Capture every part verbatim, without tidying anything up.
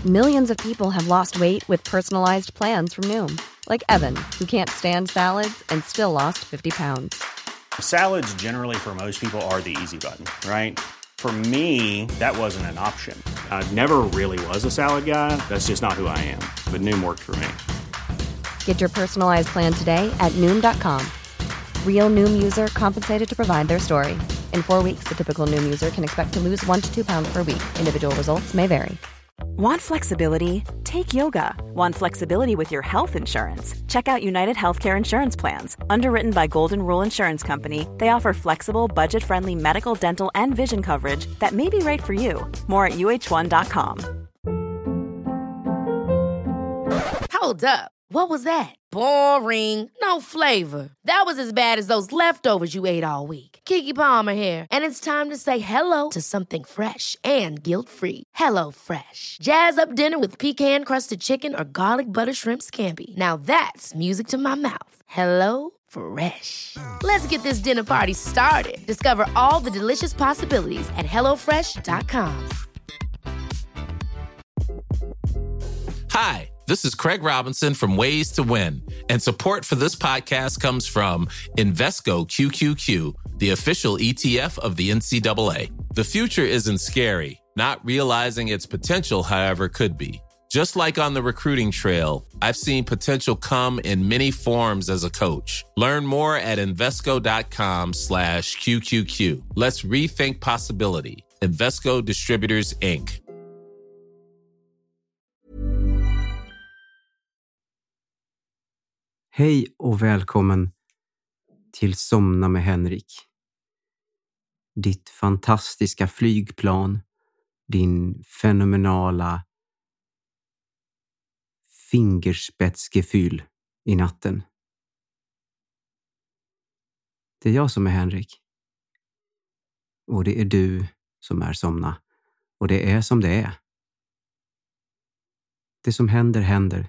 Millions of people have lost weight with personalized plans from Noom. Like Evan, who can't stand salads and still lost fifty pounds. Salads generally for most people are the easy button, right? For me, that wasn't an option. I never really was a salad guy. That's just not who I am. But Noom worked for me. Get your personalized plan today at Noom dot com. Real Noom user compensated to provide their story. In four weeks, the typical Noom user can expect to lose one to two pounds per week. Individual results may vary. Want flexibility? Take yoga. Want flexibility with your health insurance? Check out United Healthcare Insurance Plans. Underwritten by Golden Rule Insurance Company, they offer flexible, budget-friendly medical, dental, and vision coverage that may be right for you. More at U H one dot com. Hold up. What was that? Boring. No flavor. That was as bad as those leftovers you ate all week. Keke Palmer here, and it's time to say hello to something fresh and guilt-free. Hello Fresh. Jazz up dinner with pecan-crusted chicken or garlic butter shrimp scampi. Now that's music to my mouth. Hello Fresh. Let's get this dinner party started. Discover all the delicious possibilities at hello fresh dot com. Hi, this is Craig Robinson from Ways to Win, and support for this podcast comes from Invesco Q Q Q, the official E T F of the N C double A. The future isn't scary. Not realizing its potential, however, could be. Just like on the recruiting trail, I've seen potential come in many forms as a coach. Learn more at Invesco.com slash QQQ. Let's rethink possibility. Invesco Distributors, Incorporated. Hej och välkommen till Somna med Henrik. Ditt fantastiska flygplan, din fenomenala fingerspetsgefühl i natten. Det är jag som är Henrik. Och det är du som är Somna. Och det är som det är. Det som händer, händer.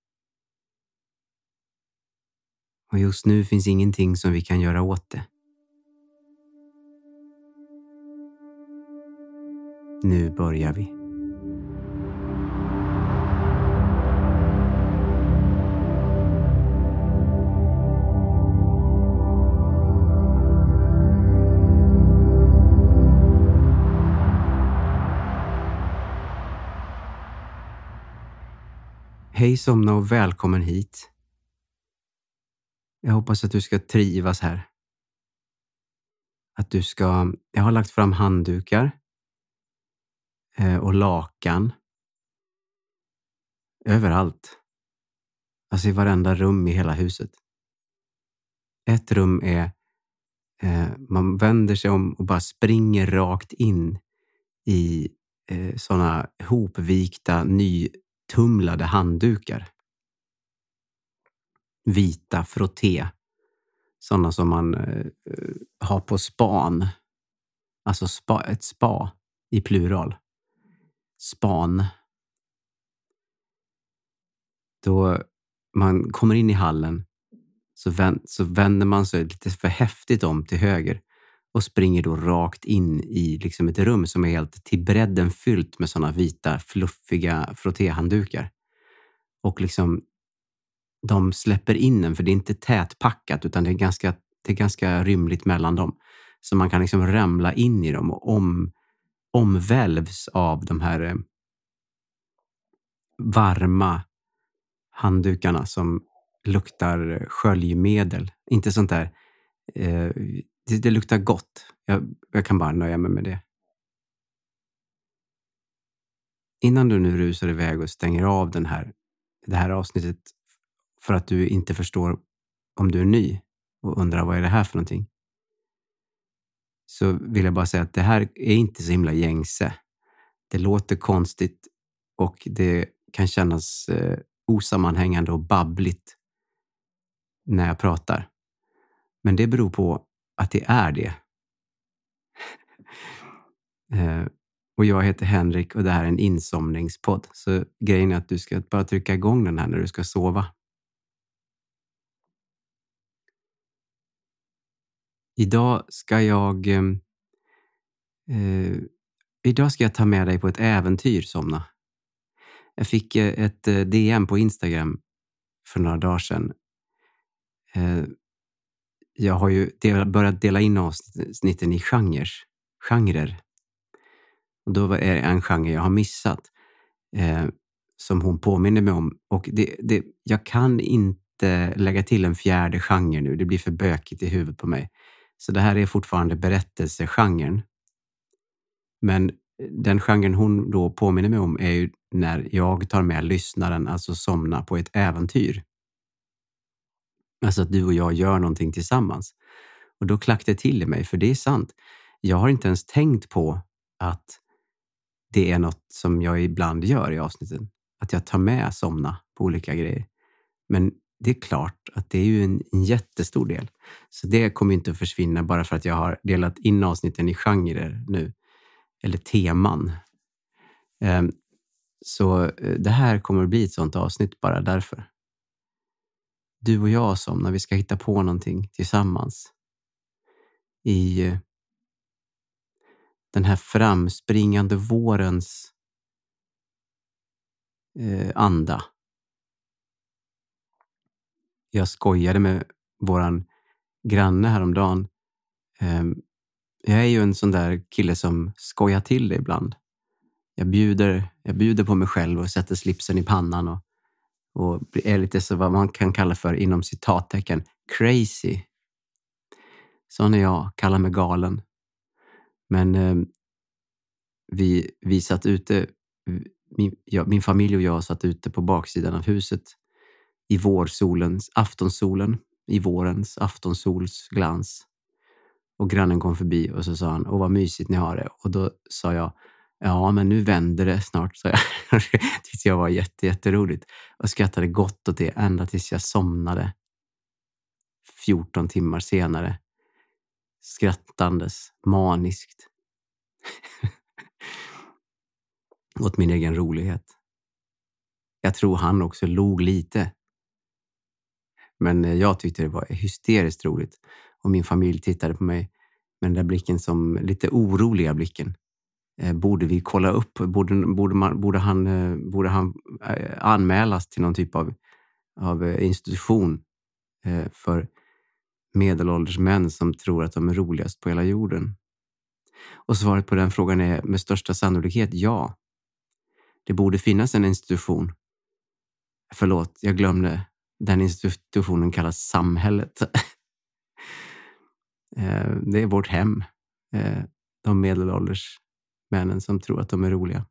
Och just nu finns ingenting som vi kan göra åt det. Nu börjar vi. Hej Somna och välkommen hit. Jag hoppas att du ska trivas här. Att du ska... Jag har lagt fram handdukar eh, och lakan. Överallt. Alltså i varenda rum i hela huset. Ett rum är... Eh, man vänder sig om och bara springer rakt in i eh, sådana hopvikta, nytumlade handdukar. Vita frotté. Sådana som man eh, har på span. Alltså spa, ett spa i plural. Span. Då man kommer in i hallen så, vänd, så vänder man sig lite för häftigt om till höger. Och springer då rakt in i liksom ett rum som är helt till bredden fyllt med sådana vita fluffiga frottéhanddukar. Och liksom de släpper in en, för det är inte tätpackat utan det är ganska, det är ganska rymligt mellan dem. Så man kan liksom ramla in i dem och om, omvälvs av de här eh, varma handdukarna som luktar sköljmedel. Inte sånt där, eh, det, det luktar gott. Jag, jag kan bara nöja mig med det. Innan du nu rusar iväg och stänger av den här, det här avsnittet för att du inte förstår om du är ny och undrar vad är det här för någonting, så vill jag bara säga att det här är inte så himla gängse. Det låter konstigt och det kan kännas eh, osammanhängande och babbligt när jag pratar. Men det beror på att det är det. eh, och jag heter Henrik och det här är en insomningspodd. Så grejen är att du ska bara trycka igång den här när du ska sova. Idag ska jag eh, eh, idag ska jag ta med dig på ett äventyr, Somna. Jag fick ett D M på Instagram för några dagar sedan. Jag har ju del, börjat dela in avsnitten i genrer. genrer. Och då är det en genre jag har missat. Eh, som hon påminner mig om. Och det, det, jag kan inte lägga till en fjärde genre nu. Det blir för bökigt i huvudet på mig. Så det här är fortfarande berättelsegenren. Men den genren hon då påminner mig om är ju när jag tar med lyssnaren, alltså somna på ett äventyr. Alltså att du och jag gör någonting tillsammans. Och då klackade det till i mig, för det är sant. Jag har inte ens tänkt på att det är något som jag ibland gör i avsnitten. Att jag tar med somna på olika grejer. Men det är klart att det är ju en, en jättestor del. Så det kommer inte att försvinna bara för att jag har delat in avsnitten i genrer nu. Eller teman. Um, så det här kommer att bli ett sånt avsnitt bara därför. Du och jag som när vi ska hitta på någonting tillsammans. I uh, den här framspringande vårens uh, anda. Jag skojade med våran granne häromdagen. Um, jag är ju en sån där kille som skojar till det ibland. Jag bjuder, jag bjuder på mig själv och sätter slipsen i pannan och, och är lite så vad man kan kalla för inom citattecken crazy. Sån är jag, kallar mig galen. Men eh, vi, vi satt ute, min, ja, min familj och jag satt ute på baksidan av huset i vårsolens, aftonsolen, i vårens aftonsolsglans. Och grannen kom förbi och så sa han, åh vad mysigt ni har det. Och då sa jag, ja men nu vänder det snart. Så jag tyckte jag var jätte, jätteroligt. Och skrattade gott åt det ända tills jag somnade. fjorton timmar senare. Skrattandes, maniskt. åt min egen rolighet. Jag tror han också log lite. Men jag tyckte det var hysteriskt roligt. Och min familj tittade på mig med den där blicken som lite oroliga blicken. Eh, borde vi kolla upp? Borde, borde, man, borde, han, eh, borde han eh, anmälas till någon typ av, av eh, institution eh, för medelålders män som tror att de är roligast på hela jorden? Och svaret på den frågan är med största sannolikhet ja. Det borde finnas en institution. Förlåt, jag glömde. Den institutionen kallas samhället. Det är vårt hem. De medelålders männen som tror att de är roliga.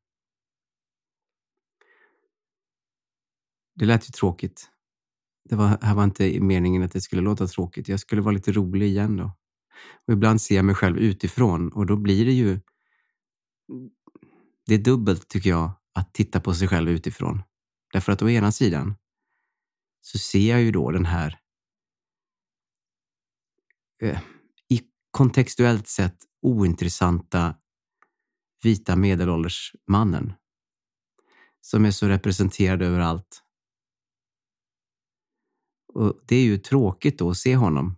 Det lät ju tråkigt. Det var, här var inte meningen att det skulle låta tråkigt. Jag skulle vara lite rolig igen då. Och ibland ser jag mig själv utifrån. Och då blir det ju... Det är dubbelt tycker jag att titta på sig själv utifrån. Därför att å ena sidan så ser jag ju då den här eh, i kontextuellt sett ointressanta vita medelålders mannen som är så representerad överallt. Och det är ju tråkigt då att se honom.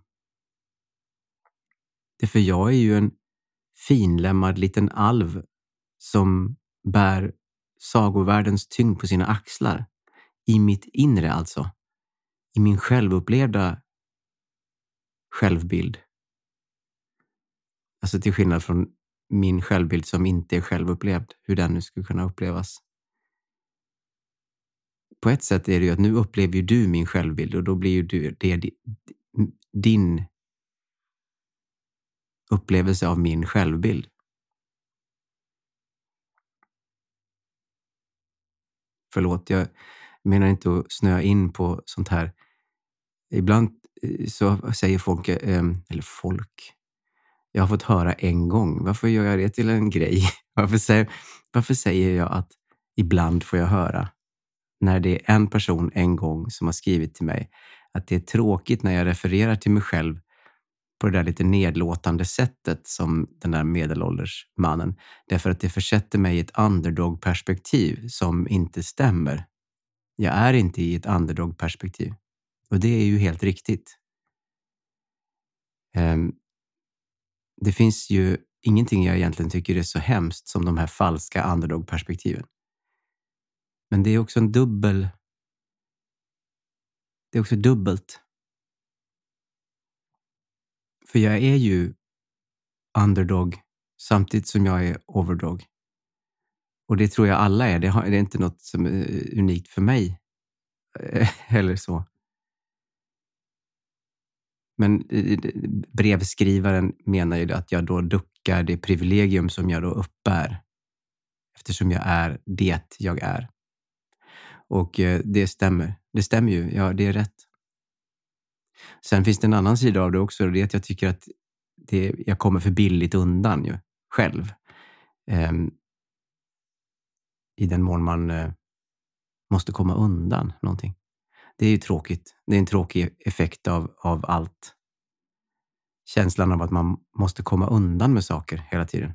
Därför jag är ju en finlämmad liten alv som bär sagovärldens tyngd på sina axlar. I mitt inre alltså. I min självupplevda självbild. Alltså till skillnad från min självbild som inte är självupplevd. Hur den nu skulle kunna upplevas. På ett sätt är det ju att nu upplever ju du min självbild. Och då blir ju du, det din upplevelse av min självbild. Förlåt, jag menar inte att snöa in på sånt här. Ibland så säger folk, eller folk, jag har fått höra en gång. Varför gör jag det till en grej? Varför säger, varför säger jag att ibland får jag höra? När det är en person en gång som har skrivit till mig att det är tråkigt när jag refererar till mig själv på det där lite nedlåtande sättet som den där medelålders mannen. Därför att det försätter mig i ett underdog-perspektiv som inte stämmer. Jag är inte i ett underdog-perspektiv. Och det är ju helt riktigt. Um, det finns ju ingenting jag egentligen tycker är så hemskt som de här falska underdog-perspektiven. Men det är också en dubbel... Det är också dubbelt. För jag är ju underdog samtidigt som jag är overdog. Och det tror jag alla är. Det är inte något som är unikt för mig. Eller så. Men brevskrivaren menar ju att jag då duckar det privilegium som jag då uppbär. Eftersom jag är det jag är. Och det stämmer. Det stämmer ju. Ja, det är rätt. Sen finns det en annan sida av det också. Det är att jag tycker att det, jag kommer för billigt undan ju. Själv. Um, I den mån man uh, måste komma undan någonting. Det är ju tråkigt. Det är en tråkig effekt av, av allt. Känslan av att man måste komma undan med saker hela tiden.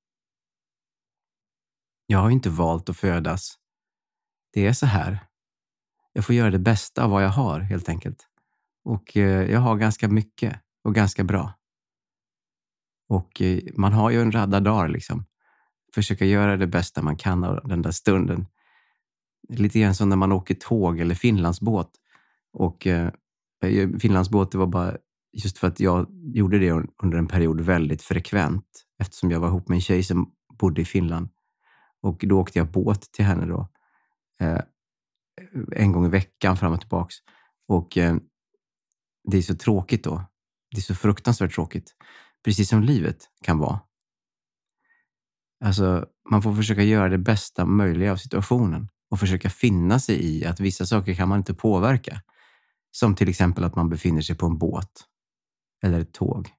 Jag har ju inte valt att födas. Det är så här. Jag får göra det bästa av vad jag har helt enkelt. Och eh, jag har ganska mycket och ganska bra. Och eh, man har ju en radda dagar liksom. Försöka göra det bästa man kan av den där stunden. Lite grann som när man åker tåg eller Finlandsbåt. Och eh, Finlandsbåt, det var bara just för att jag gjorde det under en period väldigt frekvent. Eftersom jag var ihop med en tjej som bodde i Finland. Och då åkte jag båt till henne då. Eh, en gång i veckan fram och tillbaks. Och eh, det är så tråkigt då. Det är så fruktansvärt tråkigt. Precis som livet kan vara. Alltså, man får försöka göra det bästa möjliga av situationen. Och försöka finna sig i att vissa saker kan man inte påverka. Som till exempel att man befinner sig på en båt. Eller ett tåg.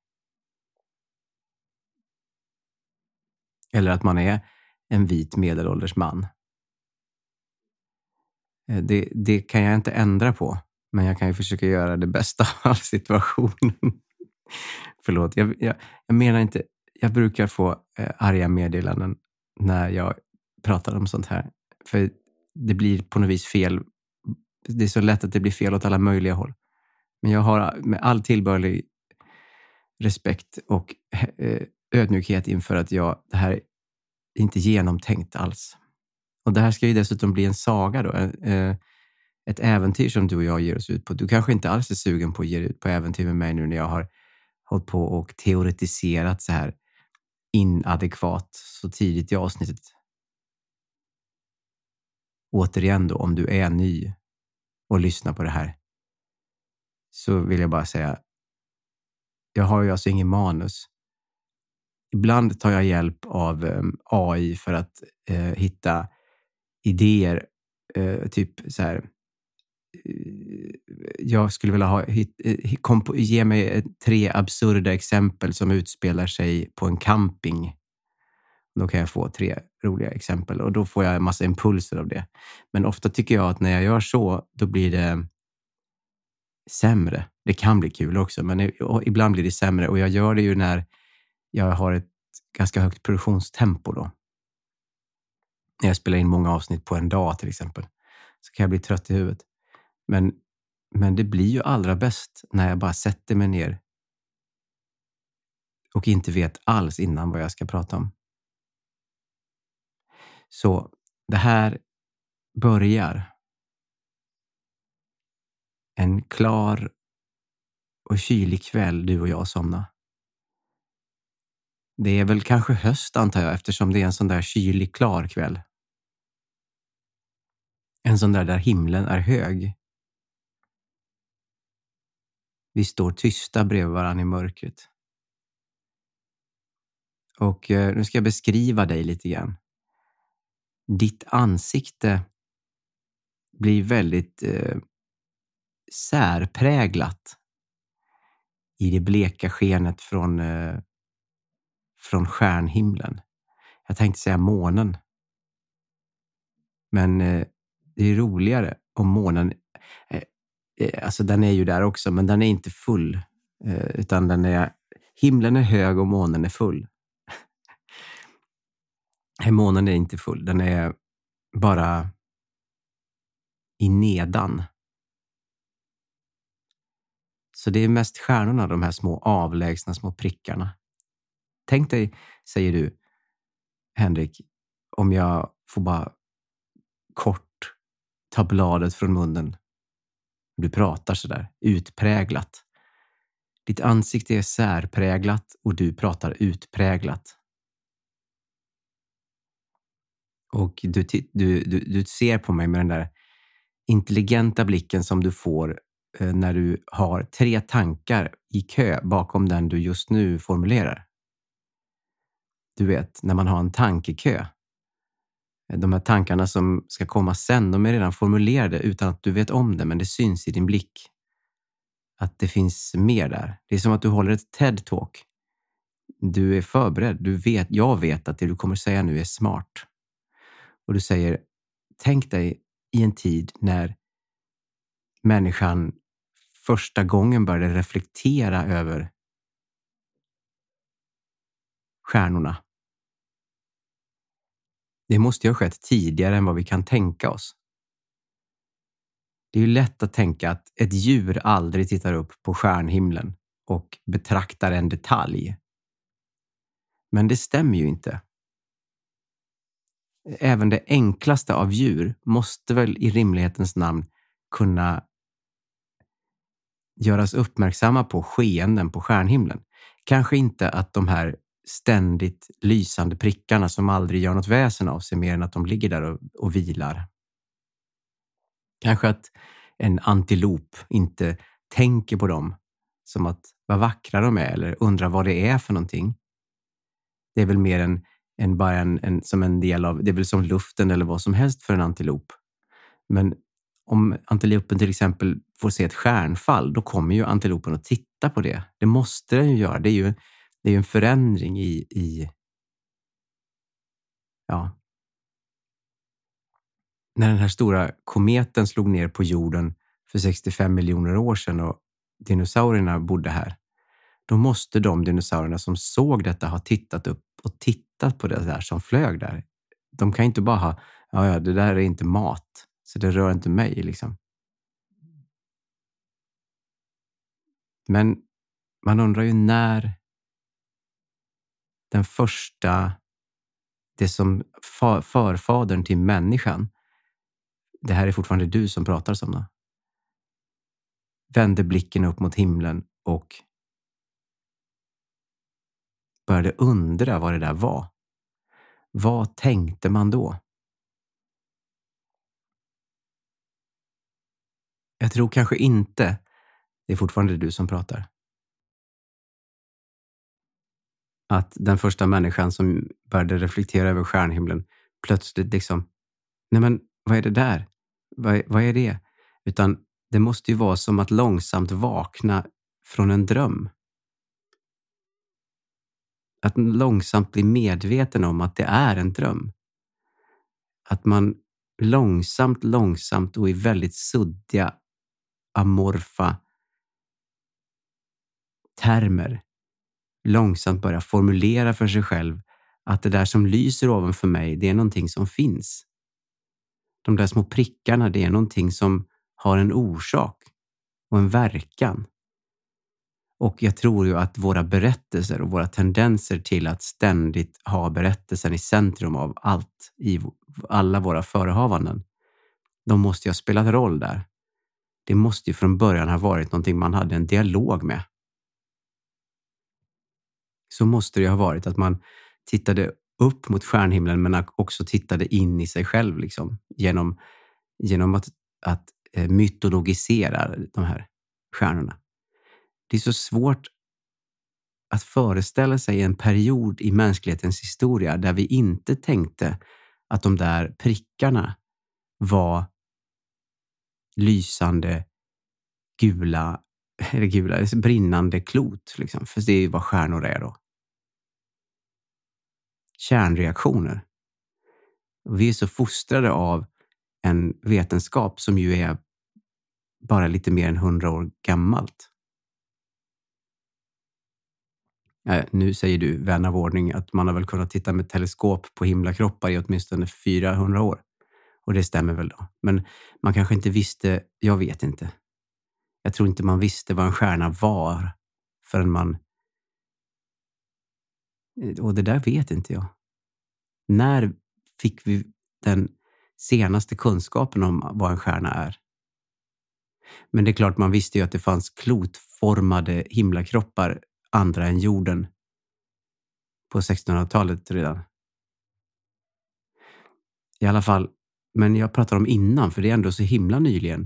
Eller att man är en vit medelålders man. Det, det kan jag inte ändra på. Men jag kan ju försöka göra det bästa av situationen. Förlåt, jag, jag, jag menar inte... Jag brukar få eh, arga meddelanden när jag pratar om sånt här. För det blir på något vis fel. Det är så lätt att det blir fel åt alla möjliga håll. Men jag har med all tillbörlig respekt och eh, ödmjukhet inför att jag, det här är inte genomtänkt alls. Och det här ska ju dessutom bli en saga då. Eh, ett äventyr som du och jag ger oss ut på. Du kanske inte alls är sugen på att ge ut på äventyr med mig nu när jag har hållit på och teoretiserat så här inadekvat så tidigt i avsnittet. Återigen då, om du är ny och lyssnar på det här så vill jag bara säga, jag har ju alltså ingen manus. Ibland tar jag hjälp av um, A I för att uh, hitta idéer, uh, typ så här. Uh, jag skulle vilja ha hit, uh, kom på, ge mig uh, tre absurda exempel som utspelar sig på en camping. Då kan jag få tre roliga exempel och då får jag en massa impulser av det. Men ofta tycker jag att när jag gör så, då blir det sämre. Det kan bli kul också, men ibland blir det sämre. Och jag gör det ju när jag har ett ganska högt produktionstempo då. När jag spelar in många avsnitt på en dag till exempel, så kan jag bli trött i huvudet. Men, men det blir ju allra bäst när jag bara sätter mig ner och inte vet alls innan vad jag ska prata om. Så det här börjar en klar och kylig kväll, du och jag somna. Det är väl kanske höst antar jag, eftersom det är en sån där kylig klar kväll. En sån där där himlen är hög. Vi står tysta bredvid varandra i mörkret. Och eh, nu ska jag beskriva dig lite grann. Ditt ansikte blir väldigt eh, särpräglat i det bleka skenet från, eh, från stjärnhimlen. Jag tänkte säga månen. Men eh, det är roligare om månen, eh, eh, alltså den är ju där också, men den är inte full. Eh, utan den är, himlen är hög och månen är full. Nej, månen är inte full. Den är bara i nedan. Så det är mest stjärnorna, de här små avlägsna små prickarna. Tänk dig, säger du, Henrik, om jag får bara kort tar bladet från munnen. Du pratar sådär, utpräglat. Ditt ansikte är särpräglat och du pratar utpräglat. Och du, du, du, du ser på mig med den där intelligenta blicken som du får eh, när du har tre tankar i kö bakom den du just nu formulerar. Du vet, när man har en tankekö. De här tankarna som ska komma sen, de är redan formulerade utan att du vet om det, men det syns i din blick. Att det finns mer där. Det är som att du håller ett TED-talk. Du är förberedd. Du vet, jag vet att det du kommer säga nu är smart. Och du säger, tänk dig i en tid när människan första gången började reflektera över stjärnorna. Det måste ju ha skett tidigare än vad vi kan tänka oss. Det är ju lätt att tänka att ett djur aldrig tittar upp på stjärnhimlen och betraktar en detalj. Men det stämmer ju inte. Även det enklaste av djur måste väl i rimlighetens namn kunna göras uppmärksamma på skeenden på stjärnhimlen. Kanske inte att de här ständigt lysande prickarna som aldrig gör något väsen av sig mer än att de ligger där och, och vilar. Kanske att en antilop inte tänker på dem som att vad vackra de är eller undrar vad det är för någonting. Det är väl mer en, en bara en, en, som en del av, det är väl som luften eller vad som helst för en antilop. Men om antilopen till exempel får se ett stjärnfall, då kommer ju antilopen att titta på det. Det måste den ju göra. Det är ju, det är ju en förändring i, i ja. När den här stora kometen slog ner på jorden för sextiofem miljoner år sedan och dinosaurierna bodde här, då måste de dinosaurierna som såg detta ha tittat upp och tittat på det där som flög där. De kan inte bara ha, ja, ja det där är inte mat, så det rör inte mig liksom. Men man undrar ju när den första, det som för, förfadern till människan, det här är fortfarande du som pratar som det, vände blicken upp mot himlen och började undra vad det där var. Vad tänkte man då? Jag tror kanske inte, det är fortfarande du som pratar, att den första människan som började reflektera över stjärnhimlen plötsligt liksom, nej men vad är det där? Vad, vad är det? Utan det måste ju vara som att långsamt vakna från en dröm. Att långsamt bli medveten om att det är en dröm. Att man långsamt, långsamt och i väldigt suddiga, amorfa termer långsamt börjar formulera för sig själv att det där som lyser ovanför mig, det är någonting som finns. De där små prickarna, det är någonting som har en orsak och en verkan. Och jag tror ju att våra berättelser och våra tendenser till att ständigt ha berättelsen i centrum av allt, i alla våra förehavanden, de måste ju ha spelat roll där. Det måste ju från början ha varit någonting man hade en dialog med. Så måste det ha varit att man tittade upp mot stjärnhimlen men också tittade in i sig själv liksom, genom, genom att, att eh, mytologisera de här stjärnorna. Det är så svårt att föreställa sig en period i mänsklighetens historia där vi inte tänkte att de där prickarna var lysande, gula, eller gula, brinnande klot. Liksom. För det är ju vad stjärnor är då. Kärnreaktioner. Och vi är så fostrade av en vetenskap som ju är bara lite mer än hundra år gammalt. Äh, nu säger du, vän av ordning, att man har väl kunnat titta med teleskop på himlakroppar i åtminstone fyrahundra år. Och det stämmer väl då. Men man kanske inte visste, jag vet inte. Jag tror inte man visste vad en stjärna var förrän man... Och det där vet inte jag. När fick vi den senaste kunskapen om vad en stjärna är. Men det är klart, man visste ju att det fanns klotformade himlakroppar andra än jorden på sextonhundratalet redan. I alla fall, men jag pratar om innan, för det är ändå så himla nyligen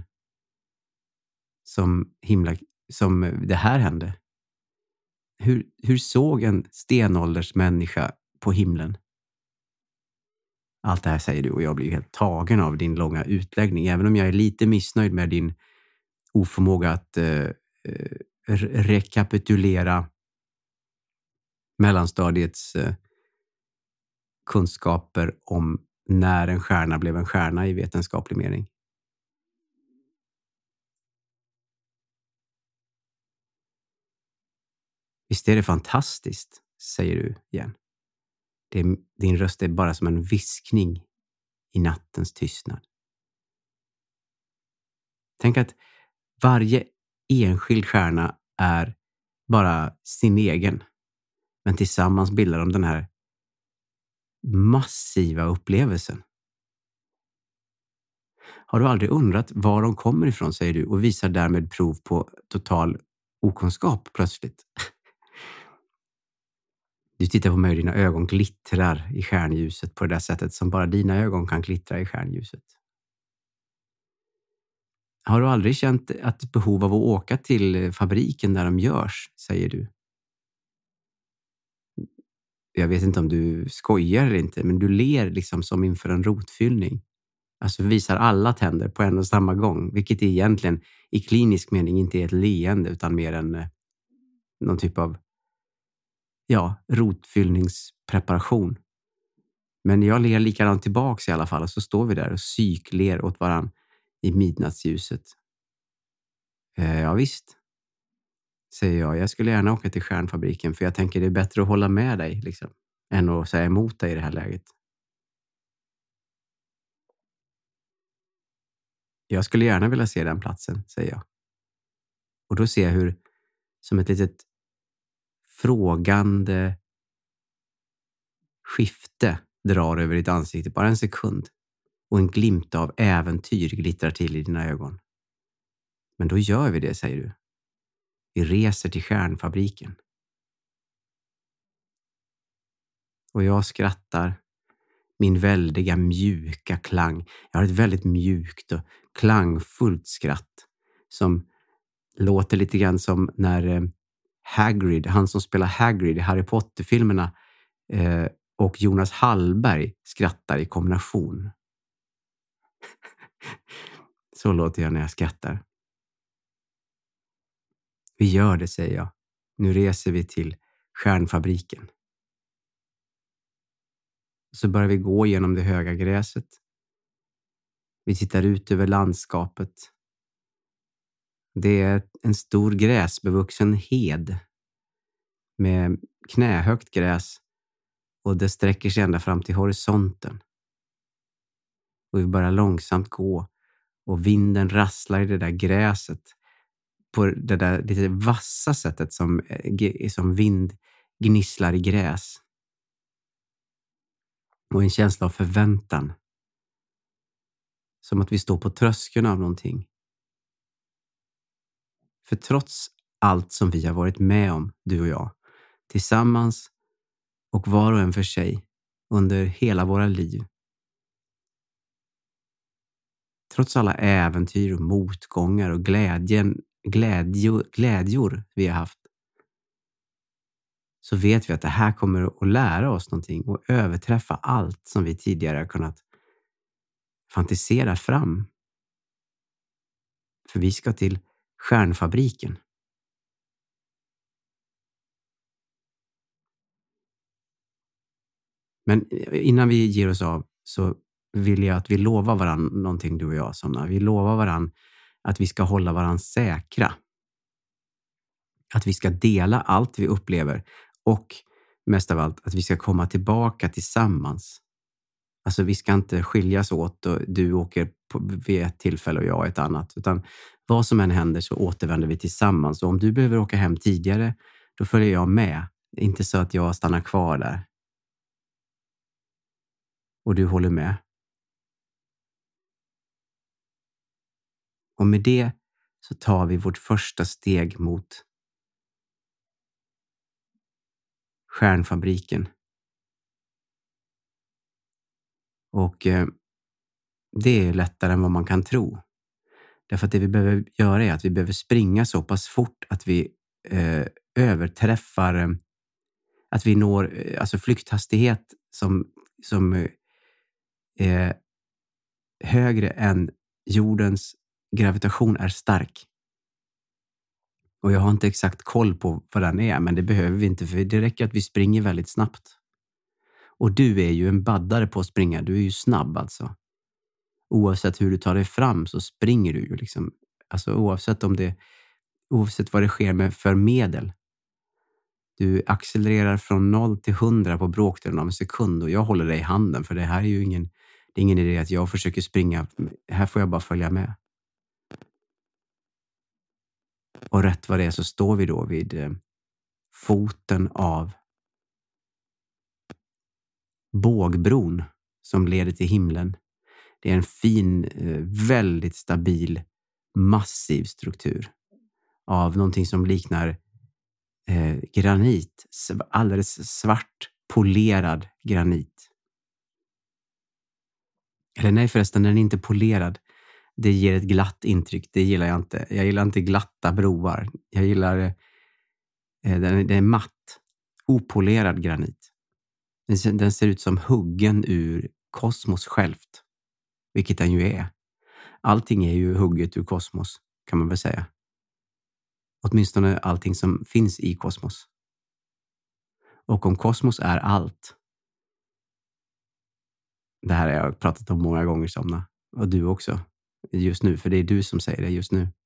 som, himla, som det här hände. Hur, hur såg en stenåldersmänniska på himlen? Allt det här säger du och jag blir helt tagen av din långa utläggning. Även om jag är lite missnöjd med din oförmåga att eh, re- rekapitulera mellanstadiets eh, kunskaper om när en stjärna blev en stjärna i vetenskaplig mening. Visst är det fantastiskt, säger du igen. Det är, din röst är bara som en viskning i nattens tystnad. Tänk att varje enskild stjärna är bara sin egen. Men tillsammans bildar de den här massiva upplevelsen. Har du aldrig undrat var de kommer ifrån, säger du, och visar därmed prov på total okunskap plötsligt? Du tittar på mig och dina ögon glittrar i stjärnljuset på det där sättet som bara dina ögon kan glittra i stjärnljuset. Har du aldrig känt ett behov av att åka till fabriken där de görs, säger du? Jag vet inte om du skojar eller inte, men du ler liksom som inför en rotfyllning. Alltså visar alla tänder på en och samma gång, vilket egentligen i klinisk mening inte är ett leende utan mer en eh, någon typ av ja, rotfyllningspreparation. Men jag ler likadant tillbaks i alla fall, och så står vi där och psykler åt varann i midnattsljuset. Eh, ja visst, säger jag. Jag skulle gärna åka till stjärnfabriken, för jag tänker det är bättre att hålla med dig liksom, än att säga emot dig i det här läget. Jag skulle gärna vilja se den platsen, säger jag. Och då ser jag hur, som ett litet frågande skifte drar över ditt ansikte, bara en sekund. Och en glimt av äventyr glittrar till i dina ögon. Men då gör vi det, säger du. Vi reser till stjärnfabriken. Och jag skrattar. Min väldiga mjuka klang. Jag har ett väldigt mjukt och klangfullt skratt. Som låter lite grann som när eh, Hagrid, han som spelar Hagrid i Harry Potter-filmerna, eh, och Jonas Hallberg skrattar i kombination. Så låter jag när jag skrattar. Vi gör det, säger jag. Nu reser vi till stjärnfabriken. Så börjar vi gå genom det höga gräset. Vi tittar ut över landskapet. Det är en stor gräsbevuxen hed med knähögt gräs, och det sträcker sig ända fram till horisonten. Och vi börjar långsamt gå, och vinden rasslar i det där gräset på det där lite vassa sättet som, som vind gnisslar i gräs. Och en känsla av förväntan. Som att vi står på tröskeln av någonting. För trots allt som vi har varit med om, du och jag, tillsammans och var och en för sig under hela våra liv. Trots alla äventyr och motgångar och glädjen, glädjo, glädjor vi har haft, så vet vi att det här kommer att lära oss någonting och överträffa allt som vi tidigare har kunnat fantisera fram. För vi ska till stjärnfabriken. Men innan vi ger oss av så vill jag att vi lovar varann någonting, du och jag, Somna. Vi lovar varann att vi ska hålla varann säkra. Att vi ska dela allt vi upplever, och mest av allt att vi ska komma tillbaka tillsammans. Alltså vi ska inte skiljas åt och du åker på, vid ett tillfälle och jag ett annat. Utan vad som än händer så återvänder vi tillsammans. Och om du behöver åka hem tidigare, då följer jag med. Det är inte så att jag stannar kvar där. Och du håller med. Och med det så tar vi vårt första steg mot stjärnfabriken. Och eh, det är lättare än vad man kan tro. Därför att det vi behöver göra är att vi behöver springa så pass fort att vi eh, överträffar, eh, att vi når eh, alltså flykthastighet som, som eh, är högre än jordens gravitation är stark. Och jag har inte exakt koll på vad den är, men det behöver vi inte, för det räcker att vi springer väldigt snabbt. Och du är ju en baddare på att springa, du är ju snabb alltså. Oavsett hur du tar dig fram så springer du ju liksom. Alltså oavsett om det, oavsett vad det sker med för medel. Du accelererar från noll till hundra på bråkdelen av en sekund och jag håller dig i handen, för det här är ju ingen, det är ingen idé att jag försöker springa. Här får jag bara följa med. Och rätt vad det är så står vi då vid eh, foten av bågbron som leder till himlen. Det är en fin, eh, väldigt stabil, massiv struktur av någonting som liknar eh, granit. Alldeles svart, polerad granit. Eller nej förresten, den är inte polerad. Det ger ett glatt intryck. Det gillar jag inte. Jag gillar inte glatta broar. Jag gillar eh, den, den är matt, opolerad granit. Den, den ser ut som huggen ur kosmos självt. Vilket den ju är. Allting är ju hugget ur kosmos, kan man väl säga. Åtminstone allting som finns i kosmos. Och om kosmos är allt. Det här har jag pratat om många gånger, Somna. Och du också. Just nu, för det är du som säger det just nu.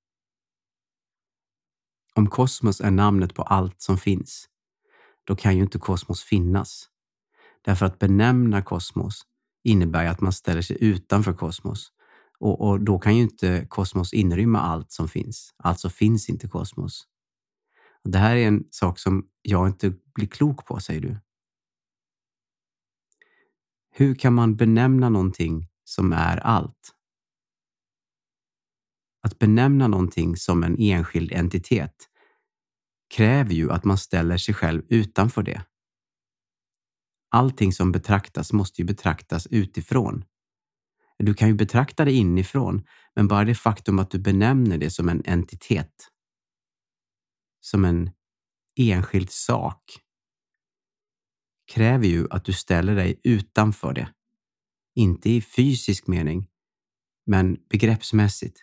Om kosmos är namnet på allt som finns, då kan ju inte kosmos finnas. Därför att benämna kosmos innebär att man ställer sig utanför kosmos. Och, och då kan ju inte kosmos inrymma allt som finns. Alltså finns inte kosmos. Och det här är en sak som jag inte blir klok på, säger du. Hur kan man benämna någonting som är allt? Att benämna någonting som en enskild entitet kräver ju att man ställer sig själv utanför det. Allting som betraktas måste ju betraktas utifrån. Du kan ju betrakta det inifrån, men bara det faktum att du benämner det som en entitet, som en enskild sak, kräver ju att du ställer dig utanför det. Inte i fysisk mening, men begreppsmässigt.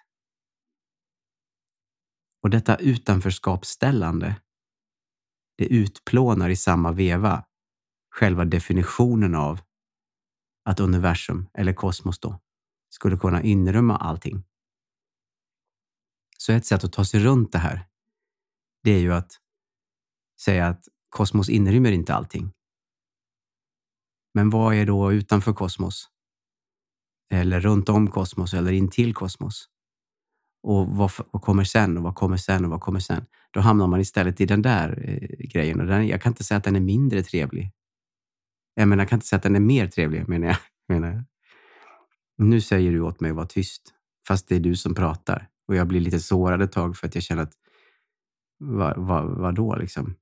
Och detta utanförskapsställande, det utplånar i samma veva själva definitionen av att universum, eller kosmos då, skulle kunna inrymma allting. Så ett sätt att ta sig runt det här, det är ju att säga att kosmos inrymmer inte allting. Men vad är då utanför kosmos? Eller runt om kosmos, eller in till kosmos? Och vad, vad kommer sen och vad kommer sen och vad kommer sen? Då hamnar man istället i den där eh, grejen. Och den, jag kan inte säga att den är mindre trevlig. Jag menar, jag kan inte säga att den är mer trevlig, menar jag. Menar jag. Nu säger du åt mig att vara tyst. Fast det är du som pratar. Och jag blir lite sårad ett tag för att jag känner att vad, vad, vad då liksom?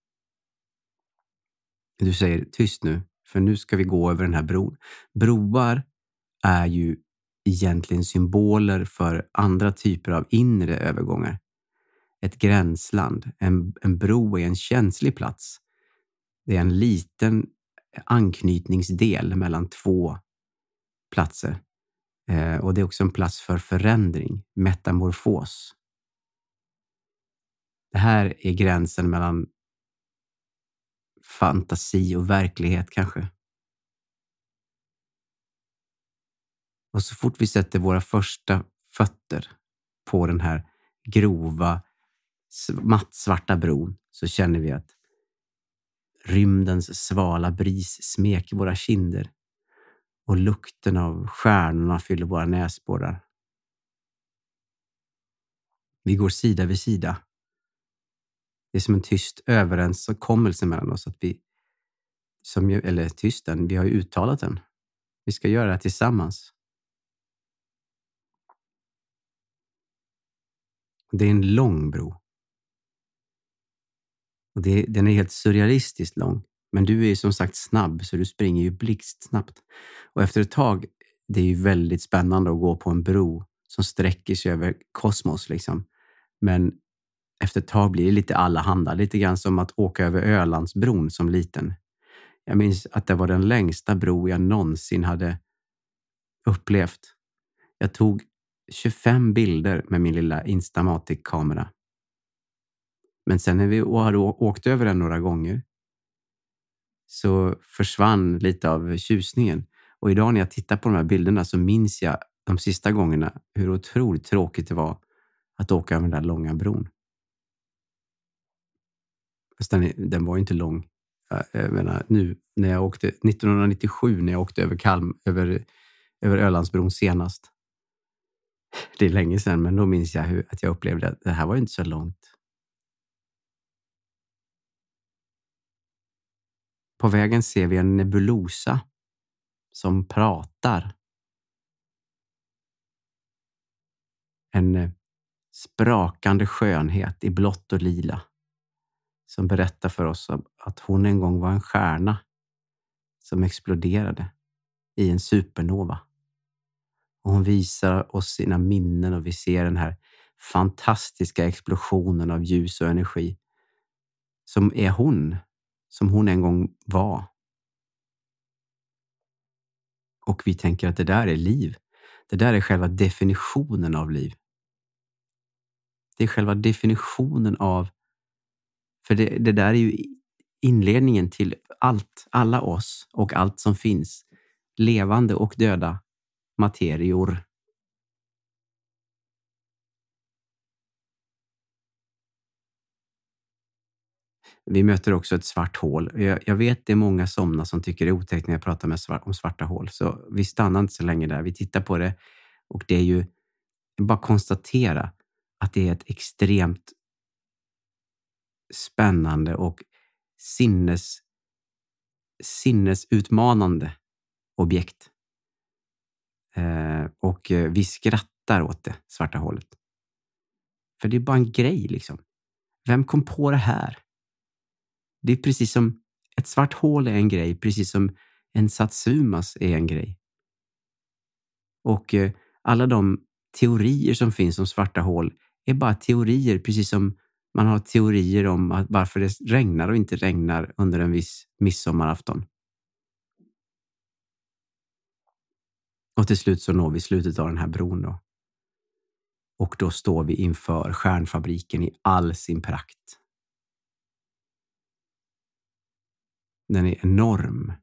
Du säger tyst nu. För nu ska vi gå över den här bron. Broar är ju egentligen symboler för andra typer av inre övergångar. Ett gränsland. En, en bro är en känslig plats. Det är en liten anknytningsdel mellan två platser. Eh, och det är också en plats för förändring, metamorfos. Det här är gränsen mellan fantasi och verklighet kanske. Och så fort vi sätter våra första fötter på den här grova, mattsvarta bron så känner vi att rymdens svala bris smeker våra kinder och lukten av stjärnorna fyller våra näsborrar. Vi går sida vid sida. Det är som en tyst överenskommelse mellan oss att vi, som, eller tysten, vi har ju uttalat den. Vi ska göra det tillsammans. Det är en lång bro. Och det, den är helt surrealistiskt lång. Men du är ju som sagt snabb, så du springer ju blixtsnabbt. Och efter ett tag, det är ju väldigt spännande att gå på en bro som sträcker sig över kosmos liksom. Men efter ett tag blir det lite allahanda. Lite grann som att åka över Ölandsbron som liten. Jag minns att det var den längsta bro jag någonsin hade upplevt. Jag tog tjugofem bilder med min lilla Instamatic-kamera. Men sen när vi hade åkt över den några gånger så försvann lite av tjusningen. Och idag när jag tittar på de här bilderna så minns jag de sista gångerna hur otroligt tråkigt det var att åka över den där långa bron. Fast den, den var ju inte lång. Jag menar, nu när jag åkte nittonhundranittiosju när jag åkte över Kalm över, över Ölandsbron senast. Det är länge sedan, men då minns jag hur, att jag upplevde att det här var ju inte så långt. På vägen ser vi en nebulosa som pratar. En sprakande skönhet i blått och lila som berättar för oss att hon en gång var en stjärna som exploderade i en supernova. Och hon visar oss sina minnen och vi ser den här fantastiska explosionen av ljus och energi som är hon, som hon en gång var. Och vi tänker att det där är liv. Det där är själva definitionen av liv. Det är själva definitionen av, för det, det där är ju inledningen till allt, alla oss och allt som finns. Levande och döda materior. Vi möter också ett svart hål. Jag, jag vet det är många somna som tycker det är otäckt när jag pratar med svart, om svarta hål. Så vi stannar inte så länge där. Vi tittar på det och det är ju bara konstatera att det är ett extremt spännande och sinnes, sinnesutmanande objekt. Eh, och vi skrattar åt det, svarta hålet. För det är bara en grej liksom. Vem kom på det här? Det är precis som ett svart hål är en grej, precis som en satsumas är en grej. Och eh, alla de teorier som finns om svarta hål är bara teorier, precis som man har teorier om att varför det regnar och inte regnar under en viss midsommarafton. Och till slut så når vi slutet av den här bron då. Och då står vi inför stjärnfabriken i all sin prakt. Den är enorm.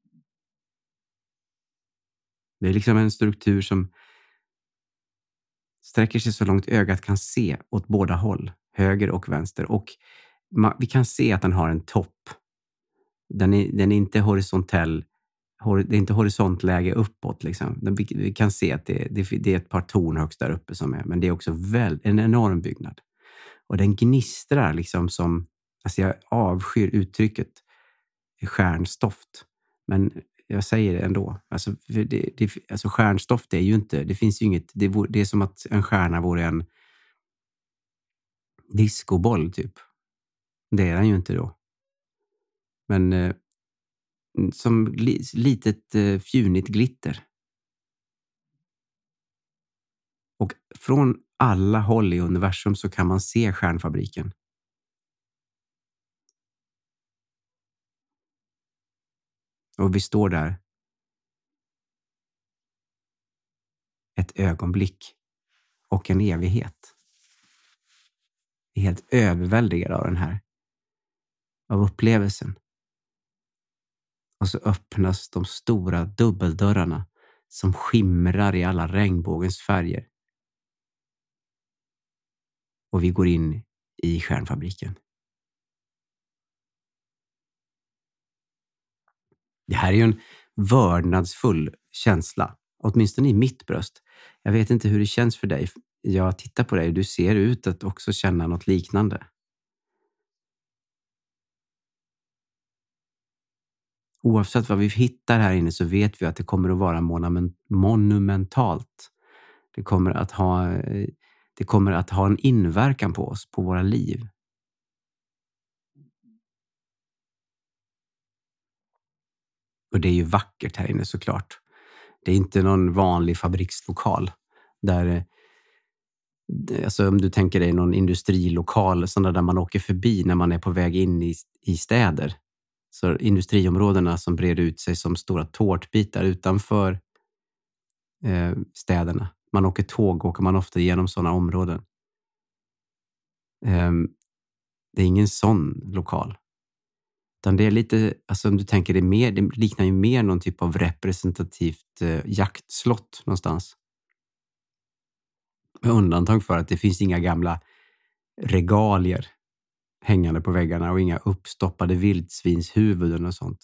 Det är liksom en struktur som sträcker sig så långt ögat kan se åt båda håll, höger och vänster. Och man, vi kan se att den har en topp. Den är, den är inte horisontell, hor, det är inte horisontläge uppåt liksom. Den, vi, vi kan se att det, det, det är ett par torn högst där uppe som är, men det är också väl, en enorm byggnad. Och den gnistrar liksom som, alltså jag avskyr uttrycket stjärnstoft, men jag säger det ändå. Alltså, det, det, alltså stjärnstoft är ju inte, det finns ju inget, det, det är som att en stjärna vore en discoboll typ. Det är den ju inte då. Men eh, som li, litet eh, fjunigt glitter. Och från alla håll i universum så kan man se stjärnfabriken. Och vi står där ett ögonblick och en evighet. Vi är helt överväldigade av den här, av upplevelsen. Och så öppnas de stora dubbeldörrarna som skimrar i alla regnbågens färger. Och vi går in i stjärnfabriken. Det här är ju en vördnadsfull känsla, åtminstone i mitt bröst. Jag vet inte hur det känns för dig. Jag tittar på dig och du ser ut att också känna något liknande. Oavsett vad vi hittar här inne så vet vi att det kommer att vara monumentalt. Det kommer att ha, Det kommer att ha en inverkan på oss, på våra liv. Och det är ju vackert här inne såklart. Det är inte någon vanlig fabrikslokal. Där, alltså om du tänker dig någon industrilokal, sådana där man åker förbi när man är på väg in i, i städer. Så industriområdena som breder ut sig som stora tårtbitar utanför eh, städerna. Man åker tåg, åker man ofta genom sådana områden. Eh, det är ingen sån lokal. Utan det är lite, alltså om du tänker det mer, det liknar ju mer någon typ av representativt eh, jaktslott någonstans. Med undantag för att det finns inga gamla regalier hängande på väggarna och inga uppstoppade vildsvinshuvuden och sånt.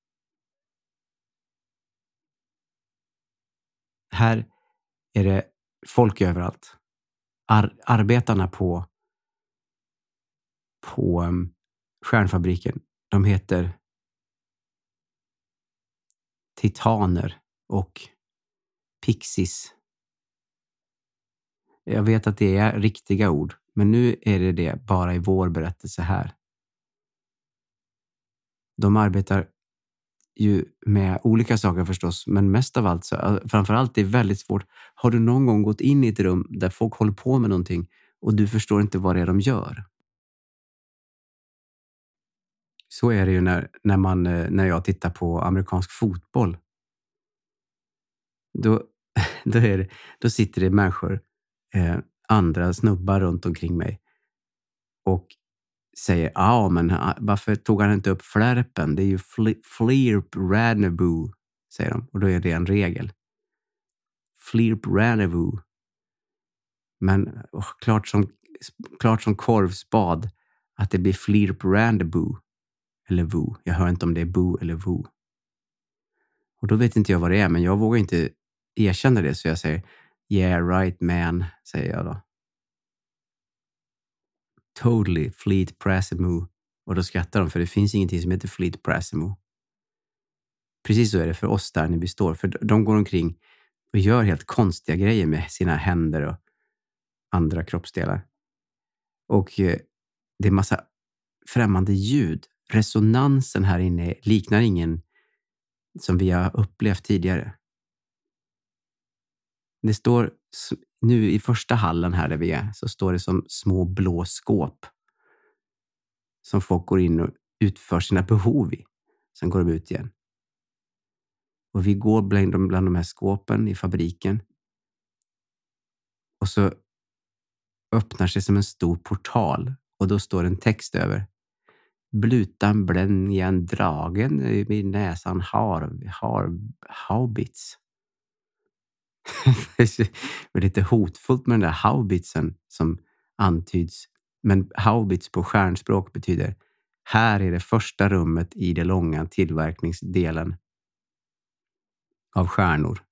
Här är det folk överallt. Ar- arbetarna på på um, stjärnfabriken, de heter titaner och pixies. Jag vet att det är riktiga ord, men nu är det det bara i vår berättelse här. De arbetar ju med olika saker förstås, men mest av allt så, framförallt det är väldigt svårt. Har du någon gång gått in i ett rum där folk håller på med någonting och du förstår inte vad det är de gör? Så är det ju när, när, man, när jag tittar på amerikansk fotboll. Då, då, är det, då sitter det människor, eh, andra snubbar runt omkring mig och säger, ja men varför tog han inte upp flärpen? Det är ju fl- Flirp Ranaboo, säger de. Och då är det en regel. Flirp Ranaboo. Men oh, klart, som, klart som korvspad att det blir Flirp Ranaboo. Eller Voo. Jag hör inte om det är Boo eller Voo. Och då vet inte jag vad det är, men jag vågar inte erkänna det. Så jag säger, yeah right man, säger jag då. Totally Fleet Prasimo. Och då skrattar de, för det finns ingenting som heter Fleet Prasimo. Precis så är det för oss där när vi står. För de går omkring och gör helt konstiga grejer med sina händer och andra kroppsdelar. Och det är massa främmande ljud. Resonansen här inne liknar ingen som vi har upplevt tidigare. Det står nu i första hallen här där vi är, så står det som små blå skåp som folk går in och utför sina behov i. Sen går de ut igen. Och vi går bland de, bland de här skåpen i fabriken. Och så öppnar sig som en stor portal. Och då står en text över. Blutan blängen dragen i näsan har, har haubits. Det är lite hotfullt med den där haubitsen som antyds. Men haubits på stjärnspråk betyder här är det första rummet i det långa tillverkningsdelen av stjärnor.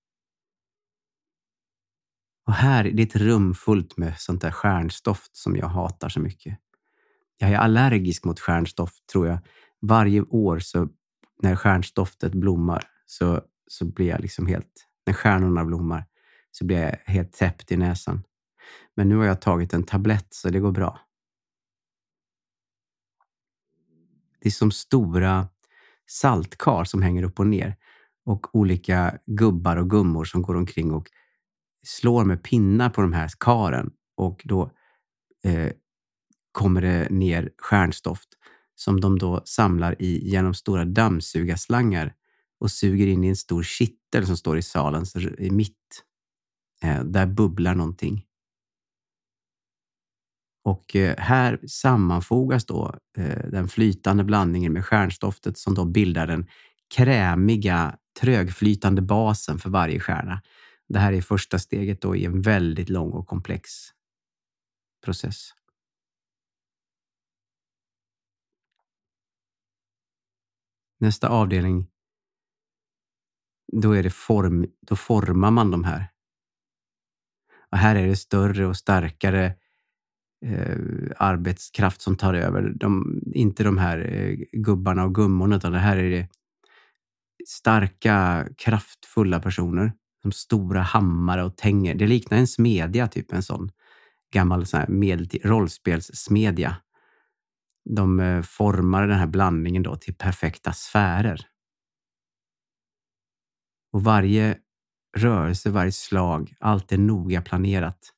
Och här är det ett rum fullt med sånt där stjärnstoft som jag hatar så mycket. Jag är allergisk mot stjärnstoft, tror jag. Varje år så när stjärnstoftet blommar så, så blir jag liksom helt, när stjärnorna blommar så blir jag helt täppt i näsan. Men nu har jag tagit en tablett så det går bra. Det är som stora saltkar som hänger upp och ner. Och olika gubbar och gummor som går omkring och slår med pinnar på de här karen. Och då eh, kommer det ner stjärnstoft som de då samlar i genom stora dammsugarslangar och suger in i en stor kittel som står i salen så i mitt. Eh, där bubblar någonting. Och eh, här sammanfogas då eh, den flytande blandningen med stjärnstoftet som då bildar den krämiga, trögflytande basen för varje stjärna. Det här är första steget då i en väldigt lång och komplex process. Nästa avdelning, då är det form, då formar man de här. Och här är det större och starkare eh, arbetskraft som tar över. De, inte de här eh, gubbarna och gummorna, utan det här är det starka, kraftfulla personer. Som stora hammare och tänger. Det liknar en smedja, typ en sån gammal sån här medeltid, rollspelssmedja. De eh, formar den här blandningen då till perfekta sfärer. Och varje rörelse, varje slag, allt är noga planerat.